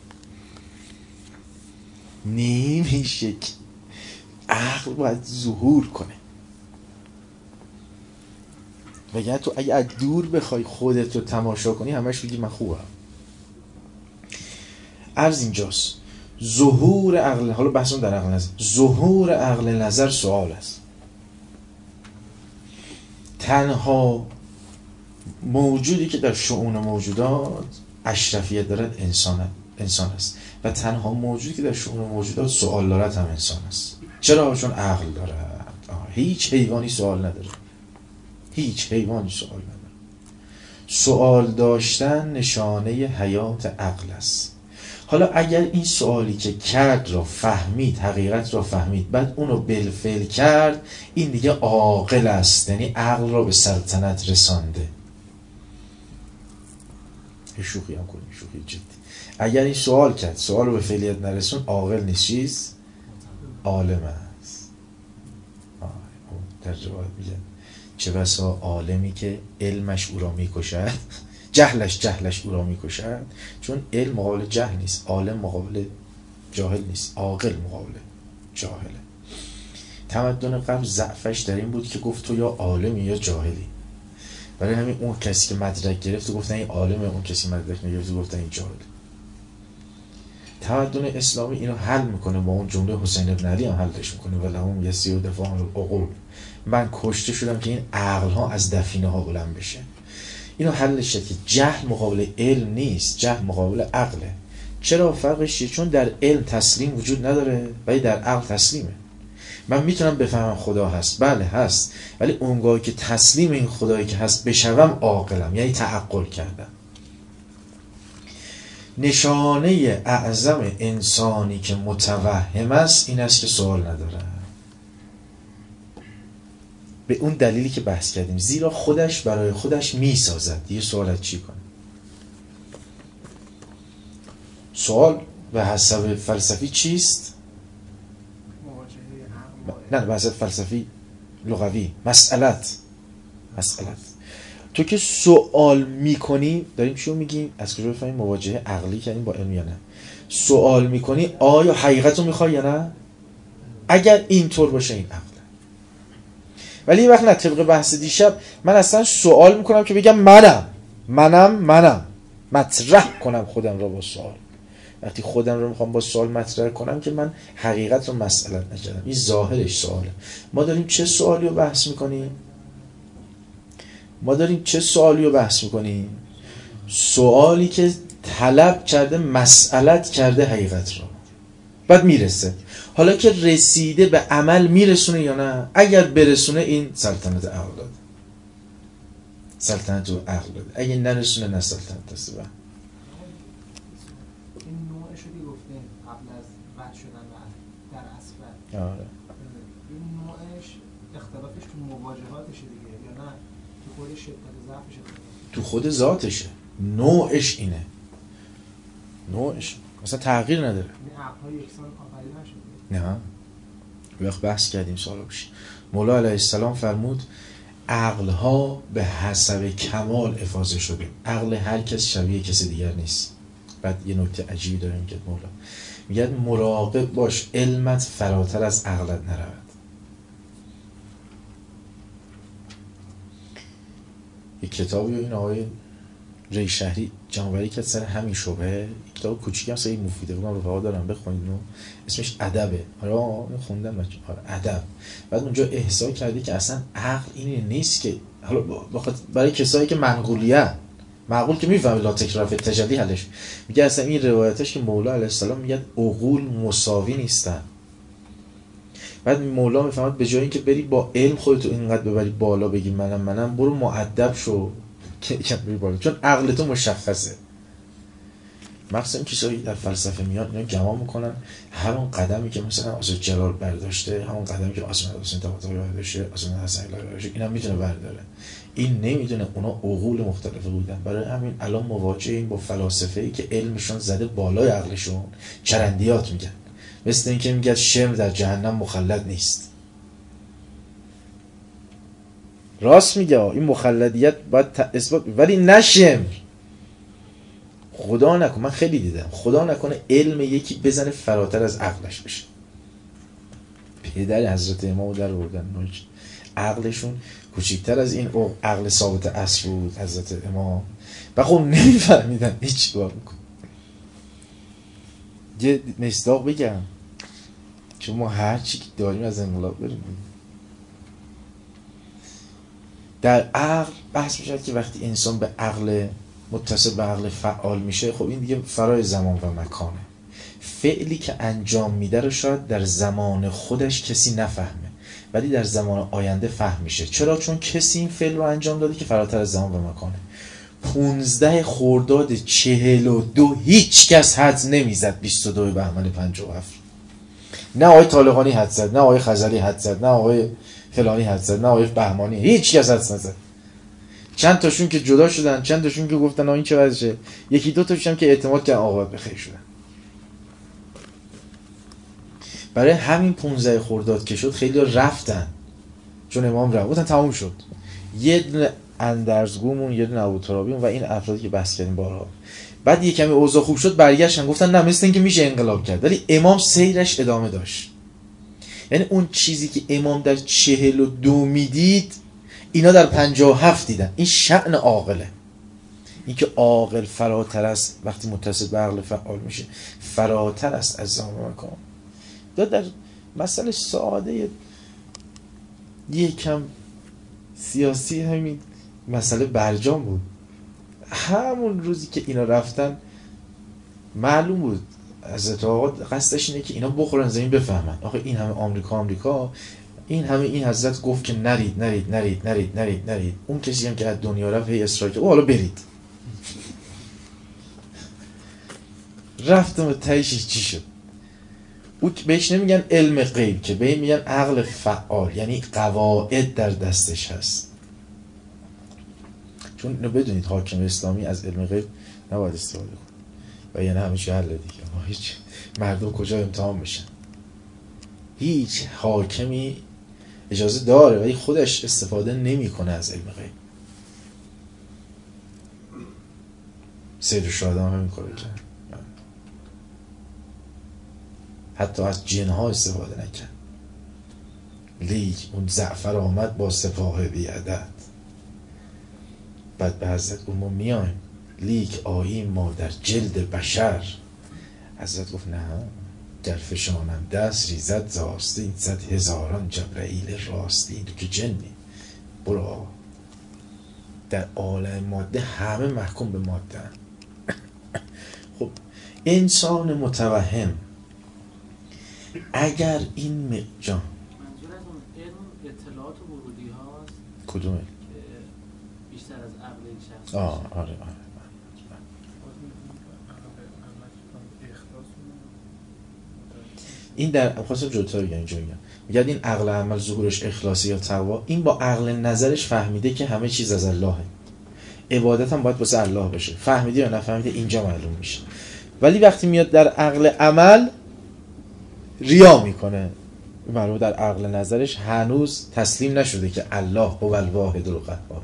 نمیشه که عقل باید ظهور کنه. وگرنه تو اگه از دور بخوای خودت رو تماشا کنی همش بگی من خوبم. عرض اینجاست ظهور عقل، حالا بحثم در عقل نظر، ظهور عقل نظر سوال است. تنها موجودی که در شؤون موجودات اشرفیت دارد انسان است و تنها موجودی که در شؤون موجودات سوال دارد هم انسان است. چرا؟ چون عقل دارد. هیچ حیوانی سوال نداره، هیچ حیوانی سوال نداره. سوال داشتن نشانه حیات عقل است. حالا اگر این سوالی که کرد را فهمید، حقیقت را فهمید، بعد اونو بالفعل کرد، این دیگه عاقل است، یعنی عقل را به سلطنت رسانده. شوخی هم کنیم، شوخی جدی. اگر این سوال کرد، سوال رو به فعلیت نرسون، عاقل نیست، چیز عالم است. در روایت میگن چه بسا عالمی که علمش او را میکشد، جهلش او را میکشد، چون علم مقابل جهل نیست، عالم مقابل جاهل نیست، عاقل مقابل جاهله. تمدن قبل ضعفش در این بود که گفت تو یا عالمی یا جاهلی. برای همین اون کسی که مدرک گرفت گفتن این عالمه، اون کسی مدرک نگرفت گفتن این جاهله. تمدن اسلامی اینو حل میکنه، با اون جمله حسین ابن علی هم حلش میکنه ولهم یسیر دفاع العقول. من کشته شدم که این عقل ها از دفینه ها بلند بشه. اینو حلش شد که جهل مقابل علم نیست، جهل مقابل عقله. چرا فرقش چیه؟ چون در علم تسلیم وجود نداره ولی در عقل تسلیمه. من میتونم بفهمم خدا هست، بله هست، ولی اونگاهی که تسلیم این خدایی که هست بشوم عاقلم، یعنی تعقل کردم. نشانه اعظم انسانی که متوهم است این است که سوال نداره، به اون دلیلی که بحث کردیم، زیرا خودش برای خودش میسازد. دیگه سوالت چی کنه؟ سوال به حسب فلسفی چیست؟ نه به حسب فلسفی لغوی مسئلت. تو که سوال میکنی، داریم چیو میگیم؟ از کجا بفهمیم مواجهه عقلی کردیم با علم یا نه؟ سوال میکنی آیا حقیقت رو میخوای یا نه؟ اگر اینطور باشه این عقله. ولی یه وقت نه، طبق بحث دیشب من اصلا سوال میکنم که بگم منم مطرح کنم خودم را با سوال. وقتی خودم رو میخوام با سوال مطرح کنم که من حقیقت رو مسئلت نکردم، این ظاهرش سواله. ما داریم چه سوالی رو بحث میکنیم؟ سوالی که طلب کرده، مسئلت کرده حقیقت رو، بعد میرسه. حالا که رسیده به عمل میرسونه یا نه؟ اگر برسونه این سلطنت عقل داده، سلطنت رو عقل داده. اگر نرسونه نه سلطنت دسته.
این نوعش رو گفتیم قبل از رد شدن و در اسفل.
آره.
این نوعش اختلافش تو مواجهاتشه دیگه، یا نه تو خود شدت ضعفش؟
تو خود ذاتشه. نوعش اینه، نوعش مثلا تغییر نداره.
این عقل‌ها یکسان آفریده نشده.
نه، وقت بحث کردیم سالا بشه. مولا علیه السلام فرمود عقلها به حسب کمال افاضه شده، عقل هر کس شبیه کسی دیگر نیست. بعد یه نکته عجیبی داره میگه مولا، میگه مراقب باش علمت فراتر از عقلت نرود. یک کتابی این آقای ری شهری جمع‌آوری کرد سر همین شبهه، کتاب کوچیکی هم خیلی مفیده، بگم رفقا دارم بخونید، اسمش ادبه. آره خوندم بچه، آره ادب. بعد اونجا احسا کردی که اصلا عقل اینه نیست که، حالا برای کسایی که معقول که میفهمه لا تکرار فی تجلی حلش، میگه اصلا این روایتش که مولا علیه السلام میگه عقول مساوی نیستن. بعد مولا میفهمد به جای اینکه بری با علم خودتو اینقدر ببری بالا بگی منم، برو مؤدب شو که بری بالا، چون عقل تو مشخصه. مخصوصا این کسایی در فلسفه میاد اینا گمان میکنن همون قدمی که مثلا آسد جلال برداشته، همون قدمی که آسد حسین طباطبایی برداشته، آسد حسن الهی برداشته، اینا میتونه برداره. این نمیدونه، اونا عقول مختلفه بودن. برای همین الان مواجهیم با فلاسفه‌ای که علمشون زده بالای عقلشون، چرندیات میگن. مثل این که میگه شمر در جهنم مخلد نیست. راست میگه، این مخلدیت باید اثبات، ولی نه شمر. خدا نکنه، من خیلی دیدم، خدا نکنه علم یکی بزنه فراتر از عقلش بشه. پدر حضرت امام در بردن، عقلشون کوچکتر از این عقل ثابت اصل بود حضرت امام، و خب نمیفهمیدن هیچ کار میکن. یه مصداق بگم، چون ما هر چی که داریم از انقلاب بریم. در عقل بحث میشه که وقتی انسان به عقل متصل به عقل فعال میشه، خب این دیگه فرای زمان و مکانه. فعلی که انجام میده رو شاید در زمان خودش کسی نفهمه، ولی در زمان آینده فهم میشه. چرا؟ چون کسی این فعل رو انجام داده که فراتر از زمان و مکانه. 15 خرداد 42 هیچ کس حدس نمیزد 22 بهمن 57. نه آقای طالقانی حدس زد، نه آقای خزری حدس زد، نه آقای فلانی حدس زد، نه آقای بهمانی، هیچ کس حدس نزد. چند تاشون که جدا شدن، چند تاشون که گفتن این چه وضعشه، یکی دو تاشون که اعتماد کردن عاقبت بخیر شدن. برای همین 15 خرداد که شد خیلی رفتن، چون امام رفت گفتن تموم شد. یه دونه اندرزگومون، یه دونه ابوترابیون و این افرادی که بحث کردیم بارها. بعد یه کمی اوضاع خوب شد برگشتن گفتن نه، مثل این که میشه انقلاب کرد، ولی امام سیرش ادامه داشت. یعنی اون چیزی که امام در 42 میدید اینا در 57 دیدن. این شأن عاقله. این که عاقل فراتر است، وقتی متصل به عقل فعال میشه فراتر است از زمان و مکان. در مسئله ساده یکم سیاسی همین مسئله برجام بود. همون روزی که اینا رفتن معلوم بود حضرت آقا قصدش اینه که اینا بخورن زمین بفهمن آخه این همه آمریکا، این همه این حضرت گفت که نرید. اون کسی هم که از دنیا رفت هی اصرار کرد حالا برید. رفتم و تهش چی شد؟ او بهش نمیگن علم غیب، که بهش میگن عقل فعال، یعنی قواعد در دستش هست. چون اینو بدونید حاکم اسلامی از علم غیب نباید استفاده کنه و یعنی همه چی حل دیگه. هیچ مردم کجا امتحان میشن؟ هیچ حاکمی اجازه داره ولی خودش استفاده نمیکنه از علم غیب. سید الشهدا هم همین کارو کرد، حتی از جنها استفاده نکرد. لیک اون زعفر آمد با سپاه بیعدد. بعد به حضرت گفت ما میایم، لیک آییم ما در جلد بشر. حضرت گفت نه، گر فشانم دست ریزد زاستین، 100,000 جبرائیل راستین. تو که جنی، برو. در عالم ماده همه محکوم به ماده. خب انسان متوهم اگر این جان
منظور از اون علم اطلاعات و ورودی هاست
کدومه؟
که بیشتر از عقل یک شخص
آره. این در خاصه جوتا بگم، اینجا میگن این عقل عمل ظهورش اخلاصی یا تقوا، این با عقل نظرش فهمیده که همه چیز از اللهه، عبادت هم باید واسه الله بشه. فهمیده یا نفهمیده اینجا معلوم میشه. ولی وقتی میاد در عقل عمل ریا میکنه، معلومه در عقل نظرش هنوز تسلیم نشده که الله هو الواحد القهار.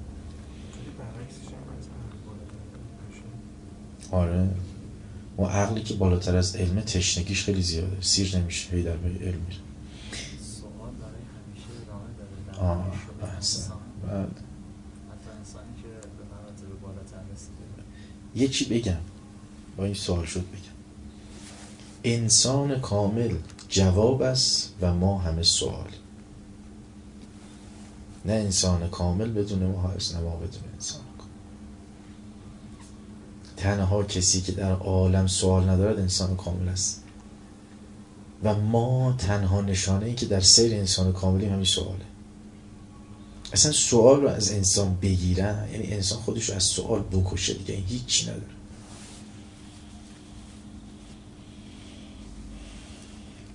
آره، و عقلی که بالاتر از علم تشنگیش خیلی زیاده، سیر نمیشه، هی در به علم میره.
سوال برای همیشه ادامه داره.
احسن.
حتی انسانی که به مراتب بالاتر رسیده.
یه چی بگم با این سوال شد بگم، انسان کامل جواب است و ما همه سوال. نه انسان کامل بدون ما هست، نه ما بدون انسان کامل. تنها کسی که در عالم سوال ندارد انسان کامل است و ما تنها نشانه ای که در سیر انسان کاملی همین سواله. اصلا سوال رو از انسان بگیرن یعنی انسان خودش رو از سوال بکشه دیگه، این هیچی نداره.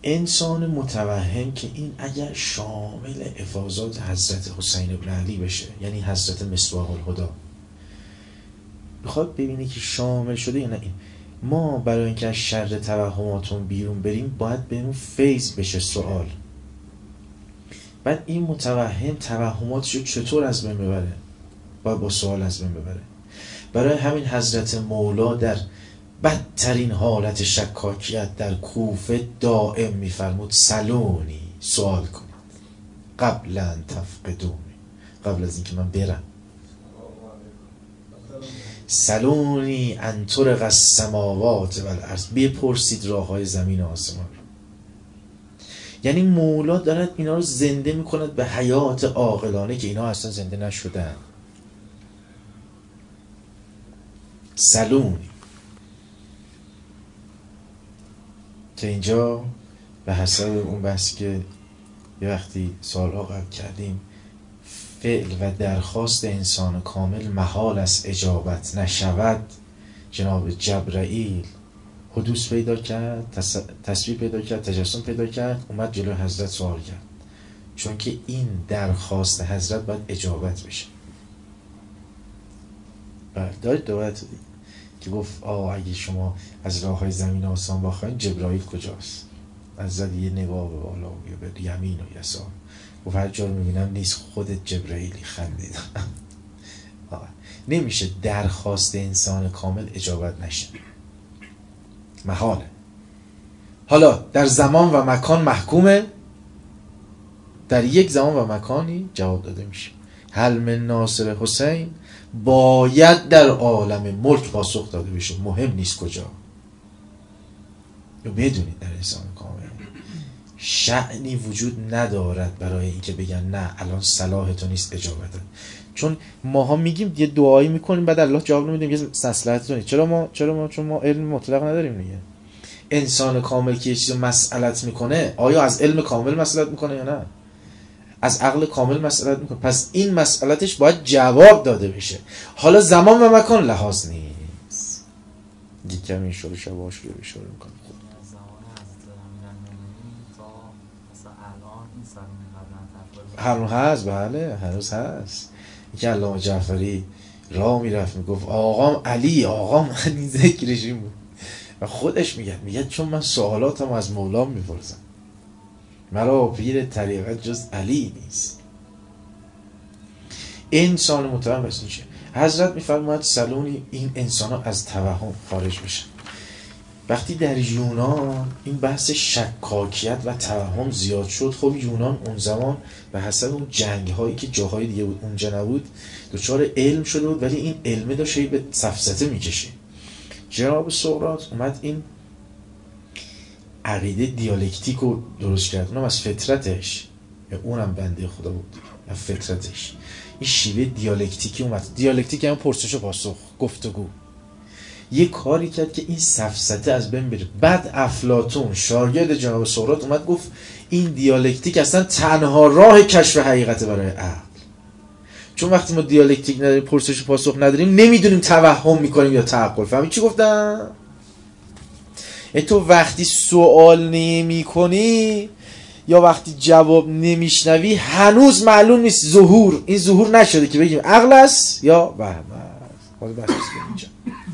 انسان متوهم که این اگر شامل افاضات حضرت حسین بن علی بشه، یعنی حضرت مصباح الهدی، بخواد ببینه که شامل شده یا نه، این ما برای اینکه از شر توهماتون بیرون بریم باید بهمون فیض بشه سوال. بعد این متوهم توهماتشو چطور از بین ببره؟ باید با سوال از بین ببره. برای همین حضرت مولا در بدترین حالت شکاکیت در کوفه دائم میفرمود سلونی، سوال کنید قبل ان تفقدونی، قبل از اینکه من برم. سلونی ان طرق السماوات والارض، بپرسید راههای زمین و آسمان. یعنی مولا دارد اینا رو زنده میکند به حیات عاقلانه که اینا اصلا زنده نشدن. سلونی که اینجا به حسب اون بحثی که یه وقتی سالها قبل کردیم، فعل و درخواست انسان کامل محال است اجابت نشود. جناب جبرائیل حدوث پیدا کرد، تصویر پیدا کرد، تجسم پیدا کرد، اومد جلو حضرت سوال کرد، چون که این درخواست حضرت باید اجابت بشه. دارید دوباره که گفت اگه شما از راه های زمین آسان بخواین جبرائیل کجاست؟ حضرت یه نگاه به بالا و به یمین و یسار گفت هر جا رو میبینم نیست، خودت جبرائیلی. خندید. نمیشه درخواست انسان کامل اجابت نشه، محاله. حالا در زمان و مکان محکومه، در یک زمان و مکانی جواب داده میشه. هل من ناصر حسین باید در عالم ملک پاسخ داده بشه، مهم نیست کجا. بدونید در انسان کامل شأنی وجود ندارد برای اینکه بگن نه الان صلاح تو نیست اجابت. چون ماها میگیم یه دعایی میکنیم بعد الله جواب نمیدیم یه مصلحت تو نیست. چون ما علم مطلق نداریم دیگه. انسان کامل که یه چیزو مسئلت میکنه، آیا از علم کامل مسئلت میکنه یا نه؟ از عقل کامل مسئلت میکنه. پس این مسئلتش باید جواب داده بشه. حالا زمان و مکان لحاظ نیست. دیگه کمی شروع شباش رو اشاره میکنه. هنوز هست، بله هنوز هست. یکی علامه جعفری راه میرفت میگفت آقام علی، آقام علی ذکرش این بود و خودش میگه چون من سوالاتم از مولا میپرسم، مرا پیر طریقت جز علی نیست. انسان متوهم بس نیشه. حضرت میفرماید سلونی، این انسان ها از توهم خارج بشن. وقتی در یونان این بحث شکاکیت و توهم زیاد شد، خب یونان اون زمان به حسب اون جنگ هایی که جاهای دیگه بود اونجا نبود دچار علم شده بود، ولی این علمه داشت به سفسطه میکشه. جناب سقراط اومد این عقیده دیالکتیک رو درست کرد، اونم از فطرتش، اونم بنده خدا بود از فطرتش. این شیوه دیالکتیکی اومد. دیالکتیک یعنی پرسش و پاسخ، گفتگو. یه کاری کرد که این سفسطه از بین بره. بعد افلاطون شاگرد جناب سقراط اومد گفت این دیالکتیک اصلا تنها راه کشف حقیقت برای عقل. چون وقتی ما دیالکتیک نداریم، پرسش و پاسخ نداریم، نمیدونیم توهم میکنیم یا تعقل. فهمید چی گفتم؟ تو وقتی سوال نمی کنی یا وقتی جواب نمیشنوی هنوز معلوم نیست ظهور. این ظهور نشده که بگیم عقل است یا وهم است. حالا بحث اینجا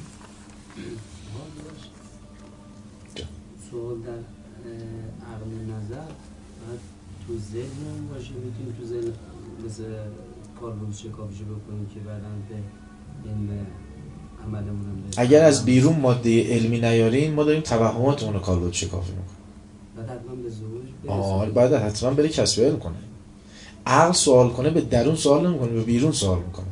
سوال در عقل نظر باید تو ذهن باشه، میتونیم تو ذهن مثل کاربرد شکافشو بکنیم که بعداً به علم عملمون هم
اگر از بیرون ماده علمی نیاریم ما داریم توهماتمون رو کالبد شکافی میکنیم.
بعد حتما به ظهورش برسیم.
بعد حتما بره کسب علم کنه. عقل سوال کنه به درون سوال نمیکنه، به بیرون سوال میکنه.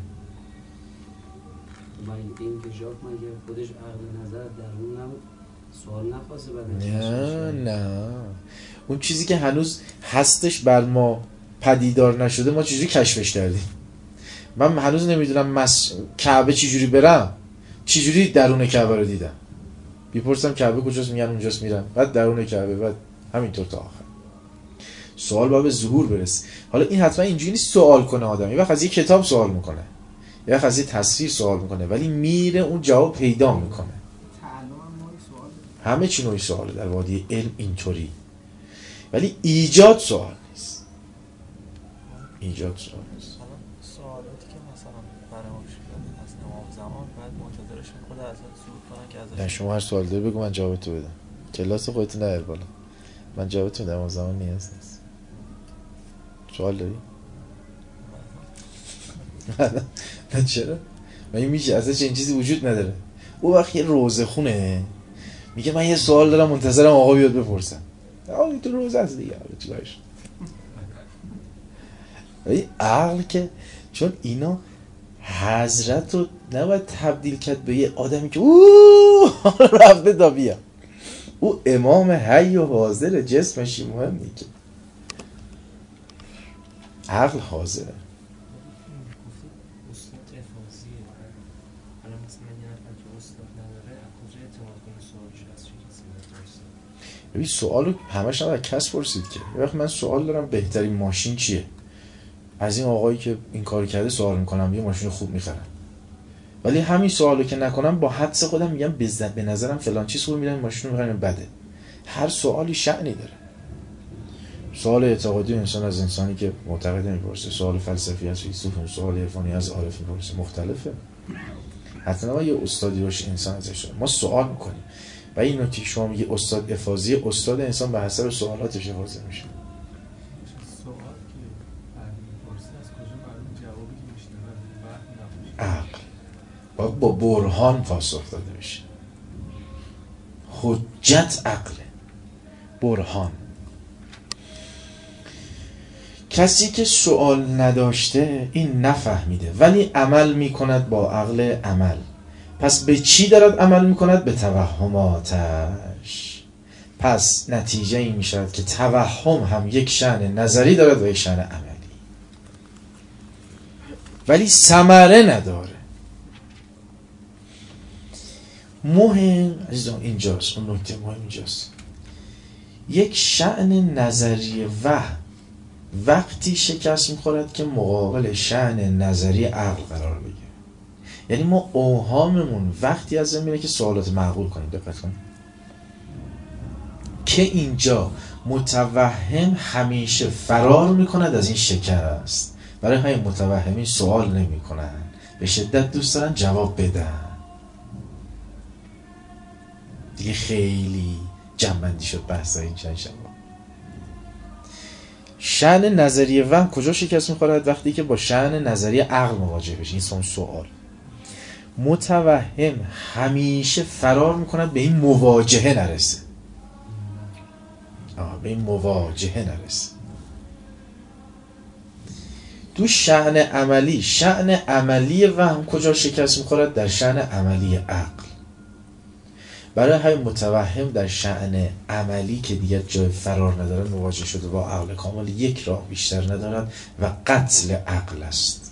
این کشاف مگه خودش عقل نظر درون نبود؟ سوال نخواسته بعد
نه اون چیزی که هنوز هستش بر ما پدیدار نشده ما چجوری کشفش کردیم؟ من هنوز نمیدونم کعبه چجوری برم، چجوری درون کعبه رو دیدم. بیپرسم کعبه کجاست میگن اونجاست، میرم بعد درون کعبه، بعد همینطور تا آخر. سوال باید به ظهور برسه. حالا این حتما اینجوری نیست سوال کنه آدم، یه وقت از یه کتاب سوال میکنه، یه وقت از یه تصویر سوال میکنه، ولی میره اون جواب پیدا میکنه. همه چی نوعی سواله در وادی علم اینطوری. ولی ایجاد سوال نیست. ایجاد سوال نیست.
حالا سوالاتی که مثلا برای شده از امام زمان بعد منتظرشون خود حضرت ظهور کنن که ازش
نه شما هر سوال داری بگو من جوابتو بدم. کلاس خودت نیار بالا. من جوابتو میدم، امام زمان نیاز نیست. سوال داری؟ نه چرا؟ من میشه اصلا چنین چیزی وجود نداره. او وقت یه روزه خونه میگه من یه سوال دارم منتظرم آقا بیاد بپرسم. آقا تو روزه هست دیگه چیکارش. ولی عقل که چون اینا حضرت رو نباید تبدیل کرد به یه آدمی که رفته تا بیا. او امام حی و حاضر، جسمشی مهم نیست. عقل حاضره. ببین سوالو همش نباید کس پرسید که یه وقت من سوال دارم بهترین ماشین چیه، از این آقایی که این کار کرده سوال میکنم یه ماشین خوب میخرم، ولی همین سوالو که نکنم با حدس خودم میگم به نظرم فلان چیز خوب میرم ماشین رو میخرم بده. هر سوالی شأنی داره. سوال اعتقادی انسان از انسانی که معتقد میپرسه، سوال فلسفی از فیلسوف، سوال عرفانی از عارف میپرسه، مختلفه. حتما یه استادی باشه انسان ازش. ما سوال میکنیم و این نکته شما میگه استاد افاضی، استاد انسان به حسب سوالاتش افاضی میشه.
سوال که پرسید از کجا معلوم جوابی که میشنوه
عقل باید با برهان پاسخ داده بشه. حجت عقله، برهان. کسی که سوال نداشته این نفهمیده ولی عمل میکند با عقل عمل. پس به چی دارد عمل میکند؟ به توهماتش. پس نتیجه این میشود که توهم هم یک شأن نظری دارد و یک شأن عملی، ولی ثمره نداره. مهم عزیزان اینجاست، اون نکته مهم اینجاست. یک شأن نظری وقتی شکست میخورد که مقابل شأن نظری عقل قرار بگیره. یعنی ما اوهاممون وقتی از میره که سوالات معقول کنیم. دقت کنیم که اینجا متوهم همیشه فرار میکند از این شکست. برای همین متوهمین سوال نمیکنن، به شدت دوست دارن جواب بدن. دیگه خیلی جنبندی شد بحثای این چند شب. شأن نظریه وهم کجا شکست میخورد؟ وقتی که با شأن نظریه عقل مواجه بشه. این سوال. متوهم همیشه فرار میکند به این مواجهه نرسه. به این مواجهه نرسه. تو شأن عملی وهم کجا شکست میخورد؟ در شأن عملی عقل. برای همین متوهم در شأن عملی که دیگر جای فرار ندارد مواجه شده با عقل کامل، یک راه بیشتر ندارد و قتل عقل است.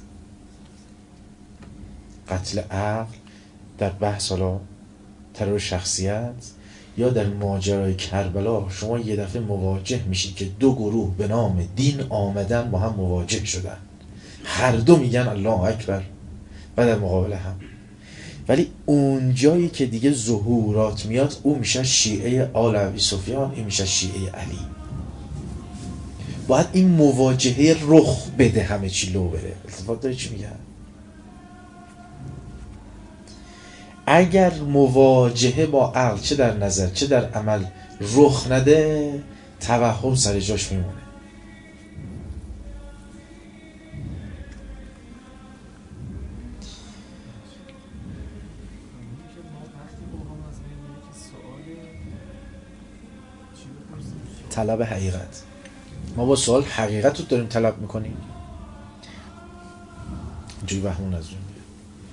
قتل عقل در بحث حالا ترور شخصیت یا در ماجرای کربلا شما یه دفعه مواجه میشید که دو گروه به نام دین آمدن با هم مواجه شدن، هر دو میگن الله اکبر و در مقابل هم. ولی اون جایی که دیگه ظهورات میاد او میشه شیعه آل ابی سفیان، این میشه شیعه علی. باید این مواجهه رخ بده، همه چی لو بره. التفات داری چی میگن؟ اگر مواجهه با عقل چه در نظر چه در عمل رخ نده، توهم سر جاش میمونه. طلب حقیقت. ما با سوال حقیقت رو داریم طلب میکنیم. اینجوری وهمون از جون میاد.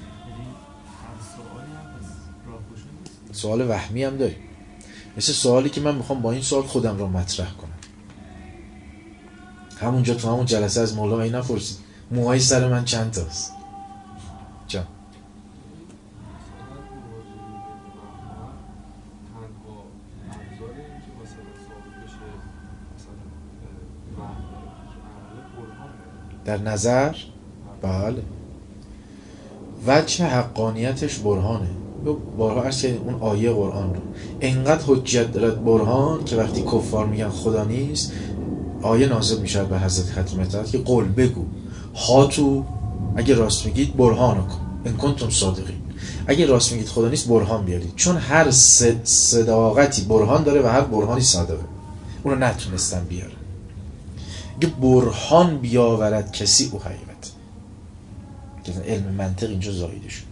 سوال وهمی هم داریم، مثل سوالی که من میخوام با این سوال خودم رو مطرح کنم. همونجا تو همون جلسه از مولا این نپرسید موهای سر من چند تاست؟ جان در نظر بله، وجه حقانیتش برهانه. بارها عرض کردیم اون آیه قرآن رو انقدر حجت دارد برهان که وقتی کفار میگن خدا نیست، آیه نازل میشه به حضرت ختم متعهد که قول بگو هاتو، اگه راست میگید برهانو کن ان کنتم صادقین، اگه راست میگید خدا نیست برهان بیارید. چون هر صداقتی برهان داره و هر برهانی صادقه، اونو نتونستن بیارن. اگه برهان بیاورد کسی او حقیقت، که علم منطق اینجا زایده شد.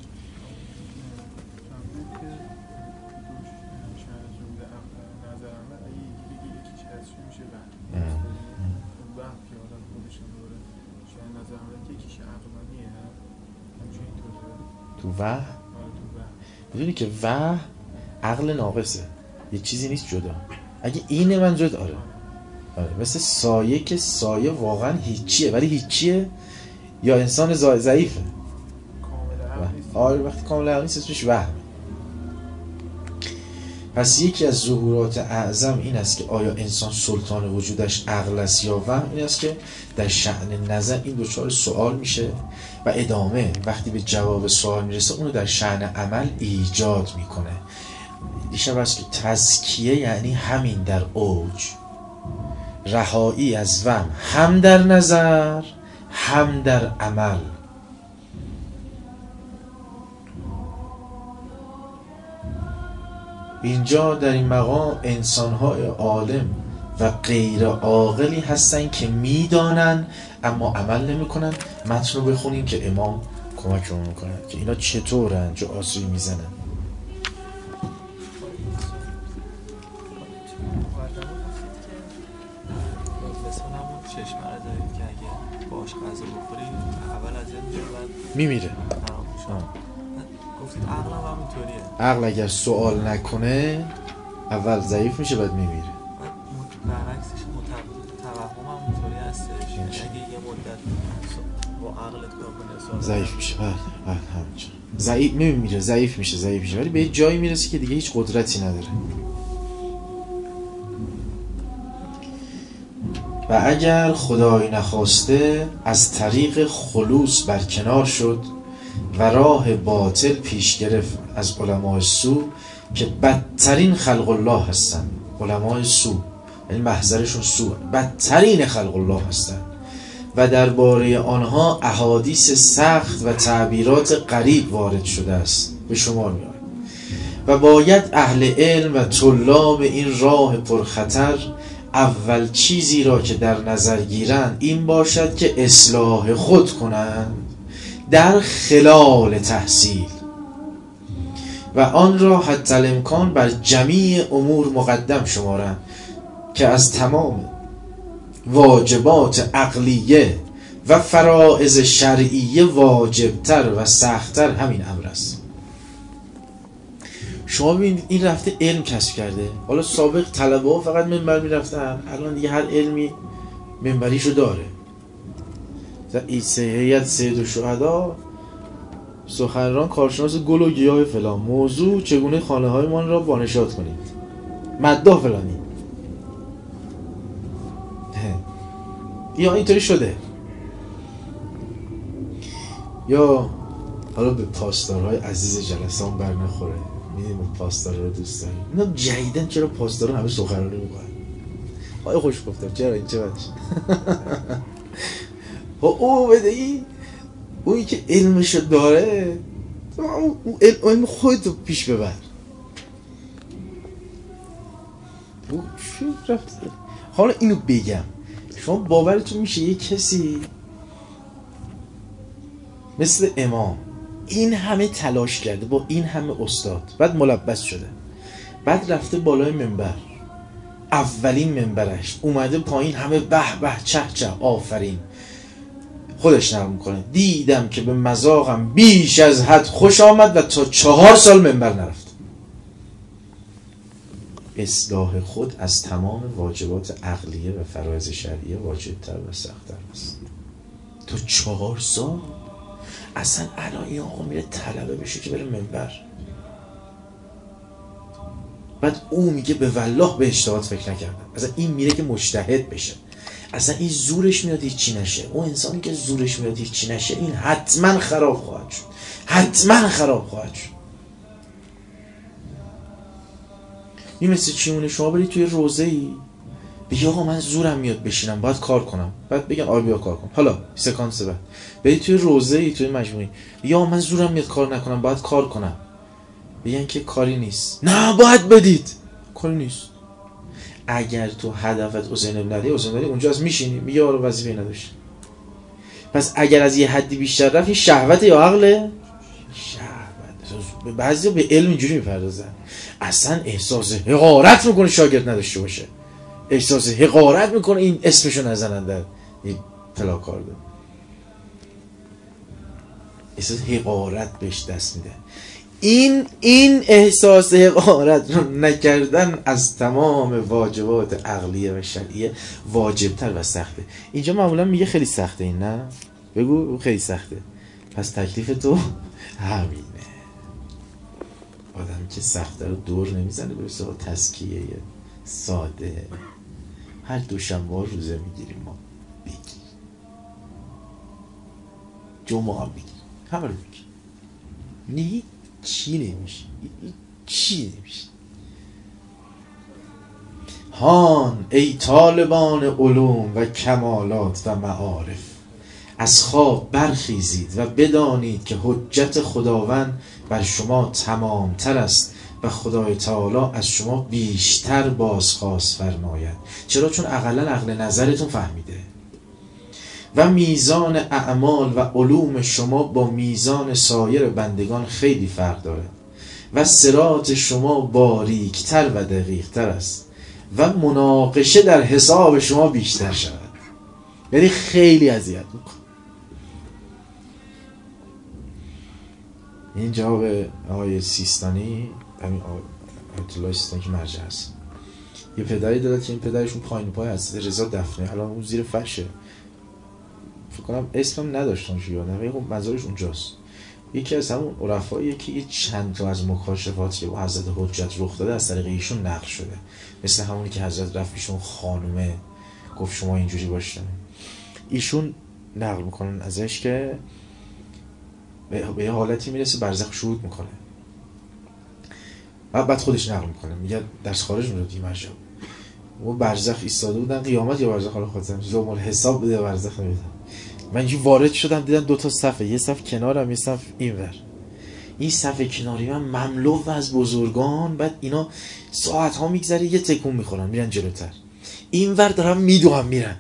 تو وحی میدونی که وحی عقل ناقصه، یه چیزی نیست جدا. اگه اینه من جدا آره مثل سایه که سایه واقعا هیچیه ولی هیچیه، یا انسان ضعیفه آره وقتی کامل عقل نیست اسمش وهم. پس یکی از ظهورات اعظم این است که آیا انسان سلطان وجودش عقل است یا وهم. این است که در شأن نظر این دچار سوال میشه و ادامه وقتی به جواب سوال میرسه اونو در شأن عمل ایجاد میکنه. دیشب است که تزکیه یعنی همین در اوج، رهایی از وهم هم در نظر هم در عمل. اینجا در این مقام انسان‌های عالم و غیر عاقلی هستن که میدانن اما عمل نمی‌کنن. متن رو بخونیم که امام کمکمون می‌کنه که اینا چطورن چه آسری میزنن.
چشمه رو دارید که اگه باش غذا بخوری اول از این میشه
میمیره.
گفتید عقل هم همینطوریه.
عقل اگر سوال نکنه اول ضعیف میشه بعد میمیره.
برعکسش توهم هم اینطوری هستش، اگه یه مدت با عقلت کار کنی
ضعیف میشه بعد همینجا ضعیف میمیره، ضعیف میشه ولی به جایی میرسه که دیگه هیچ قدرتی نداره. و اگر خدای نخواسته از طریق خلوص برکنار شد و راه باطل پیش گرفت از علماء سو که بدترین خلق الله هستن. علماء سو یعنی محضرشون سو، بدترین خلق الله هستن و درباره آنها احادیث سخت و تعبیرات غریب وارد شده است به شمار میاد و باید اهل علم و طلاب این راه پرخطر اول چیزی را که در نظر گیرند این باشد که اصلاح خود کنند در خلال تحصیل و آن را حتی الامکان بر جمیع امور مقدم شمارند که از تمام واجبات عقلیه و فرائض شرعیه واجبتر و سختتر همین امر است. شما ببینید این رفته علم کسب کرده. حالا سابق طلبه ها فقط منبر میرفتن، الان دیگه هر علمی منبریشو داره. هیئت سید الشهدا سخنران کارشناس گل و گیاه فلان، موضوع چگونه خانه های من را بانشاد کنید، مداح فلانی. یا اینطوری شده. یا حالا به پاسدارهای عزیز جلسان بر نخوره، میدیم پاسدار رو دوست داریم. اینا جدیدن چرا پاسدار همه سخنرانی میکنن؟ آیا خوش گفتم چرا این چه بدش؟ او بده این اونی که علمشو داره علم خودتو پیش ببر. حالا اینو بگم، شما باورتون میشه یک کسی مثل امام این همه تلاش کرده با این همه استاد، بعد ملبس شده، بعد رفته بالای منبر، اولین منبرش اومده پایین، همه به به چه چه آفرین، خودش نرم کنه، دیدم که به مذاقم بیش از حد خوش آمد و تا 4 سال منبر نرفت. اصلاح خود از تمام واجبات عقلیه و فرایض شرعیه واجبتر و سخت‌تر است. تا 4 سال اصلا الان این آقا میره طلبه بشه که بره منبر، بعد او میگه به والله به اجتهاد فکر نکردم. اصلا این میره که مجتهد بشه، اصلا این زورش میاد هیچی نشه. اون انسانی که زورش میاد هیچی نشه این حتما خراب خواهد شد، حتما خراب خواهد شد. این مثل چیمونه شما برید توی روزه‌ای بگی آقا من زورم میاد بشینم باید کار کنم، بعد بگن آقا بیا کار کن. حالا سکانس بعد برید توی روزه‌ای توی مجموعه یا من زورم میاد کار نکنم باید کار کنم، بگن که کاری نیست. نه باید بدید، کاری نیست. اگر تو هدفت حسین بن علی اونجا از میشینی میگه آره وظیفه نداشت. پس اگر از یه حدی بیشتر رفت این شهوت یا عقله؟ شهوت. بعضیا به علم اینجوری میپردازن اصلا احساس حقارت میکنه شاگرد نداشته باشه، احساس حقارت میکنه این اسمشو نزنن در این پلاکارد، احساس حقارت بهش دست میده. این احساس حقارت رو نکردن از تمام واجبات عقلیه و شرعیه واجبتر و سخته. اینجا معمولا میگه خیلی سخته، این نه بگو خیلی سخته، پس تکلیف تو همینه. آدم که سخته رو دور نمیزنه به حساب تزکیه ساده. هر دوشنبه روزه میگیریم ما، بگیر جمعه هم بگیر، همه رو بگیر، چی نمیشه. هان ای طالبان علوم و کمالات و معارف، از خواب برخیزید و بدانید که حجت خداوند بر شما تمام تر است و خدای تعالی از شما بیشتر بازخواست فرماید. چرا؟ چون اقلا عقل نظرتون فهمیده و میزان اعمال و علوم شما با میزان سایر بندگان خیلی فرق داره و صراط شما باریکتر و دقیقتر است و مناقشه در حساب شما بیشتر شود. یعنی خیلی اذیت میکنه. این جواب آقای سیستانی، همین آیت الله سیستانی که مرجع هست، یه پدری داره که این پدرشون پایین پای هست، رضا دفنه، الان اون زیر فرشه، فکر کنم اسمم نداشتن یادم، خب مزارش اونجاست. یکی از همون عرفایی که یه چند تا از مکاشفاتی با حضرت حجت رخ داده از طریق ایشون نقل شده، مثل همونی که حضرت رفت ایشون خانومه گفت شما اینجوری باشن، ایشون نقل میکنن ازش که به یه حالتی میرسه برزخ شهود میکنه و بعد خودش نقل میکنه، میگه درس خارج میاد این مرجع و برزخ ایستاده بودن، قیامت یا برزخ، حالا خودم یوم الحساب بوده، برزخ نمیدونم. من اینجوری وارد شدم دیدم دو تا صفه، یه صف کنارم یه صف اینور. این صف کناری من مملو از بزرگان، بعد اینا ساعت ها میگذره یه تکون میخورن میرن جلوتر، اینور دارم میدوام میرن.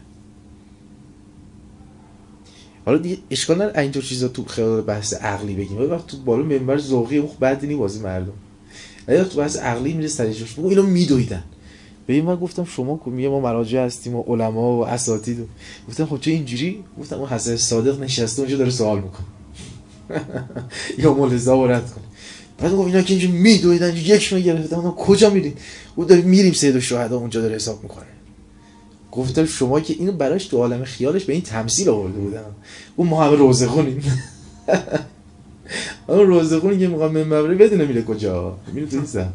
حالا دیگه اشکال نداره اینجور چیزا تو خیال بحث عقلی بگیم، ولی وقت تو بالا منبر ذوقی اون بعد نی بازی مردم، اگه تو بحث عقلی میره سریعش بگو اینو میدویدن. ببین من گفتم شما میگه ما مراجع هستیم و علما و اساتید، گفتم خب چه اینجوری؟ گفتم اون حسن صادق نشسته اونجا داره سوال میکنه یا ملزا رد کنه. بعد گفت اینا که اینجوری میدویدن، یک میگرفتم اونم کجا میرین؟ اون داره میریم سید الشهدا اونجا داره حساب میکنه. گفتم شما که اینو براش تو عالم خیالش به این تمثیل آورده بودم، اون ما همه روزه خونیم اون روزه خونی که میخوام منبره بدونه میره کجا، میره تو این سم.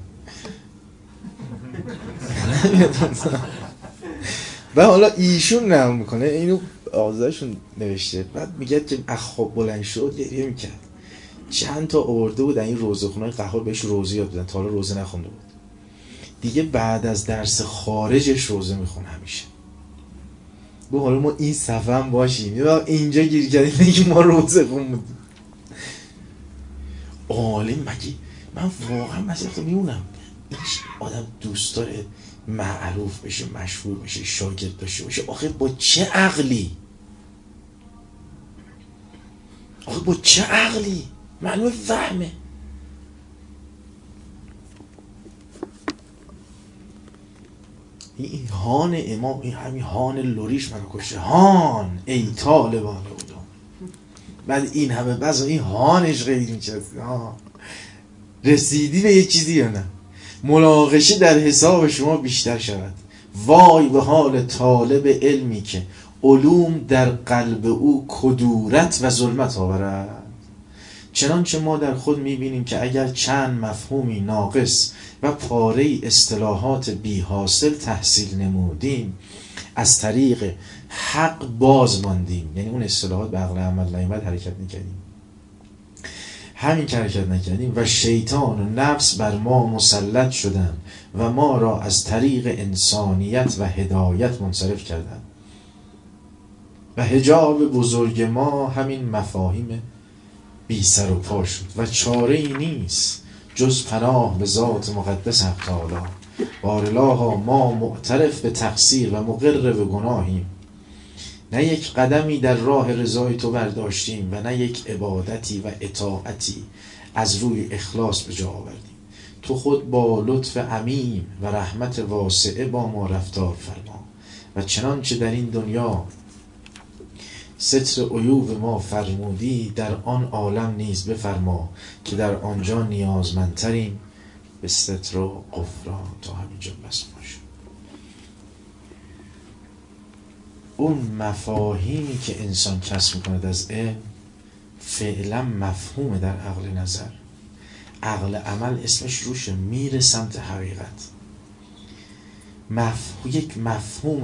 و حالا ایشون نقل میکنه اینو آزادشون نوشته، بعد میگه که اخواب بلند شد گریه میکرد، چند تا آورده بودن این روزه خونای قهار بهش روزه یاد بدن، تا حالا روزه نخونده بود دیگه، بعد از درس خارجش روزه میخونه همیشه. گفت حالا ما این صفحه هم باشیم اینجا گیر کردیم که ما روزه خون بودیم. عالم مگه من واقعا مثلا میمونم این آدم دوست داره معروف بشه، مشهور بشه، شاگرد داشته باشه، آخه با چه عقلی؟ آخه با چه عقلی؟ معلومه فهمه. این هان امام، این همین هان لوریش منو کشه، هان ای طالبان علوم، بعد این همه بس این هانش غیر میشه، رسیدی به یه چیزی یا نه؟ مناقشه در حساب شما بیشتر شود. وای به حال طالب علمی که علوم در قلب او کدورت و ظلمت آورد. چنانچه ما در خود میبینیم که اگر چند مفهومی ناقص و پاره اصطلاحات بی حاصل تحصیل نمودیم، از طریق حق باز ماندیم، یعنی اون اصطلاحات به عقل عمل نیامد حرکت میکردیم، همین که حرکت نکردیم و شیطان و نفس بر ما مسلط شدن و ما را از طریق انسانیت و هدایت منصرف کردن و حجاب بزرگ ما همین مفاهیم بی سر و پا شد و چاره ای نیست جز پناه به ذات مقدس حق تعالی. بارالها ما معترف به تقصیر و مقر به گناهیم، نه یک قدمی در راه رضای تو برداشتیم و نه یک عبادتی و اطاعتی از روی اخلاص به جا آوردیم. تو خود با لطف عمیم و رحمت واسعه با ما رفتار فرما و چنانچه در این دنیا ستر عیوب ما فرمودی در آن عالم نیز بفرما که در آنجا نیازمندتریم به ستر و غفران. تا همینجا بس باشه. اون مفاهیمی که انسان کسب میکند از علم فعلا مفهوم در عقل نظر، عقل عمل اسمش روشه، میره سمت حقیقت. یک مفهوم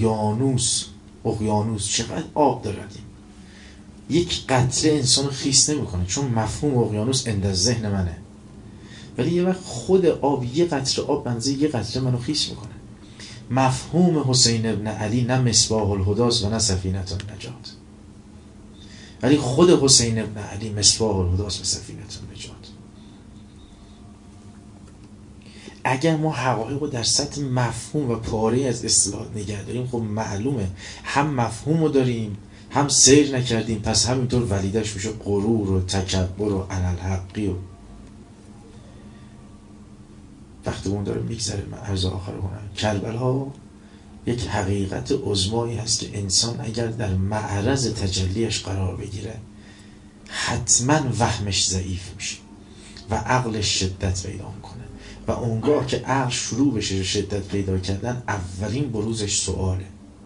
اقیانوس چقدر آب داریم، یک قطره انسان خیس نمیکنه چون مفهوم اقیانوس عند ذهن منه، ولی یه وقت خود آب یه قطره آب بنزه یه قطره منو خیس میکنه. مفهوم حسین ابن علی نه مصباح الهداست و نه سفینه النجات، ولی خود حسین ابن علی مصباح الهداست و سفینه النجات. اگر ما حقایق رو در سطح مفهوم و پاره از اصطلاحات نگه داریم، خب معلومه هم مفهوم رو داریم هم سیر نکردیم، پس همینطور ولیدش میشه غرور و تکبر و انالحقی. و وقتی اون داره میگذره من عرض آخر کنم، کربلا یک حقیقت عظمایی هست که انسان اگر در معرض تجلیش قرار بگیره حتما وهمش ضعیف میشه و عقلش شدت پیدا میکنه و اونگاه که عقل شروع بشه شدت پیدا کردن، اولین بروزش سؤاله.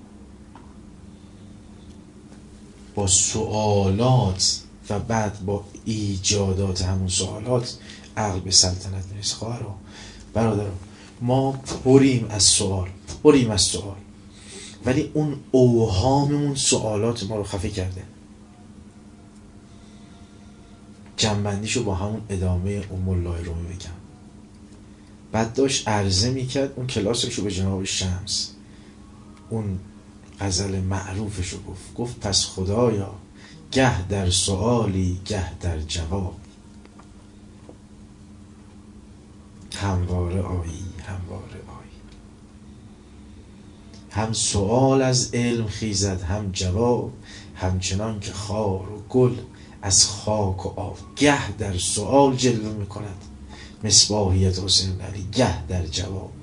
با سوالات و بعد با ایجادات همون سوالات عقل به سلطنت میرسه. خواهرام برادرام، ما پریم از سوال، ولی اون اوهاممون سوالات ما رو خفه کرده. جنبندیشو با همون ادامه ام الله رومی بگم. بعد داشت عرضه میکرد اون کلاسشو به جناب شمس، اون غزل معروفشو گفت پس خدایا گه در سوالی گه در جواب، همواره آیی هم سوال از علم خیزد هم جواب، همچنان که خار و گل از خاک و آب. گه در سوال جلوه میکند مصباحیت حسین علی، گه در جواب.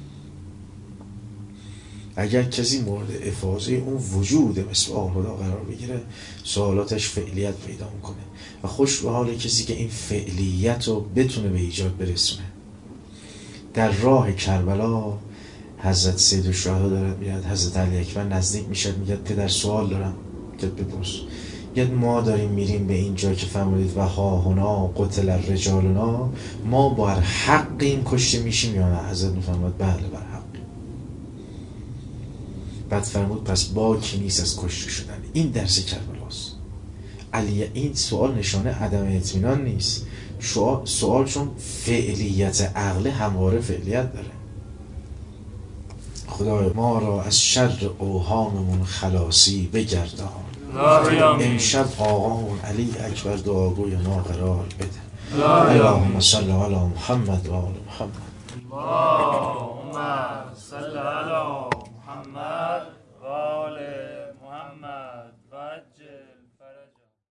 اگر کسی مورد افاضه اون وجود مصباح خدا قرار بگیره، سوالاتش فعلیت پیدا میکنه و خوش به حال کسی که این فعلیت رو بتونه به ایجاد برسونه. در راه کربلا حضرت سید الشهدا دارد میاد، حضرت علی اکبر نزدیک میشد، میگه پدر سوال دارم که بپرس. یاد ما داریم میریم به این جا که فرمودید و ها هنا قتل الرجالنا، ما بر حقیم کشته میشیم یا نه؟ حضرت میفرماد بله بر حقیم. بعد فرمود پس باکی نیست از کشته شدن. این درس کربلاست. علی این سوال نشانه عدم اطمینان نیست، سوال چون فعلیت عقل همواره فعلیت داره. خدای ما را از شر اوهاممون خلاصی بگردان، امشب آقامون علی اکبر دعاگوی ما قرار بده. اللهم صل علی محمد و آل محمد.
اللهم صل علی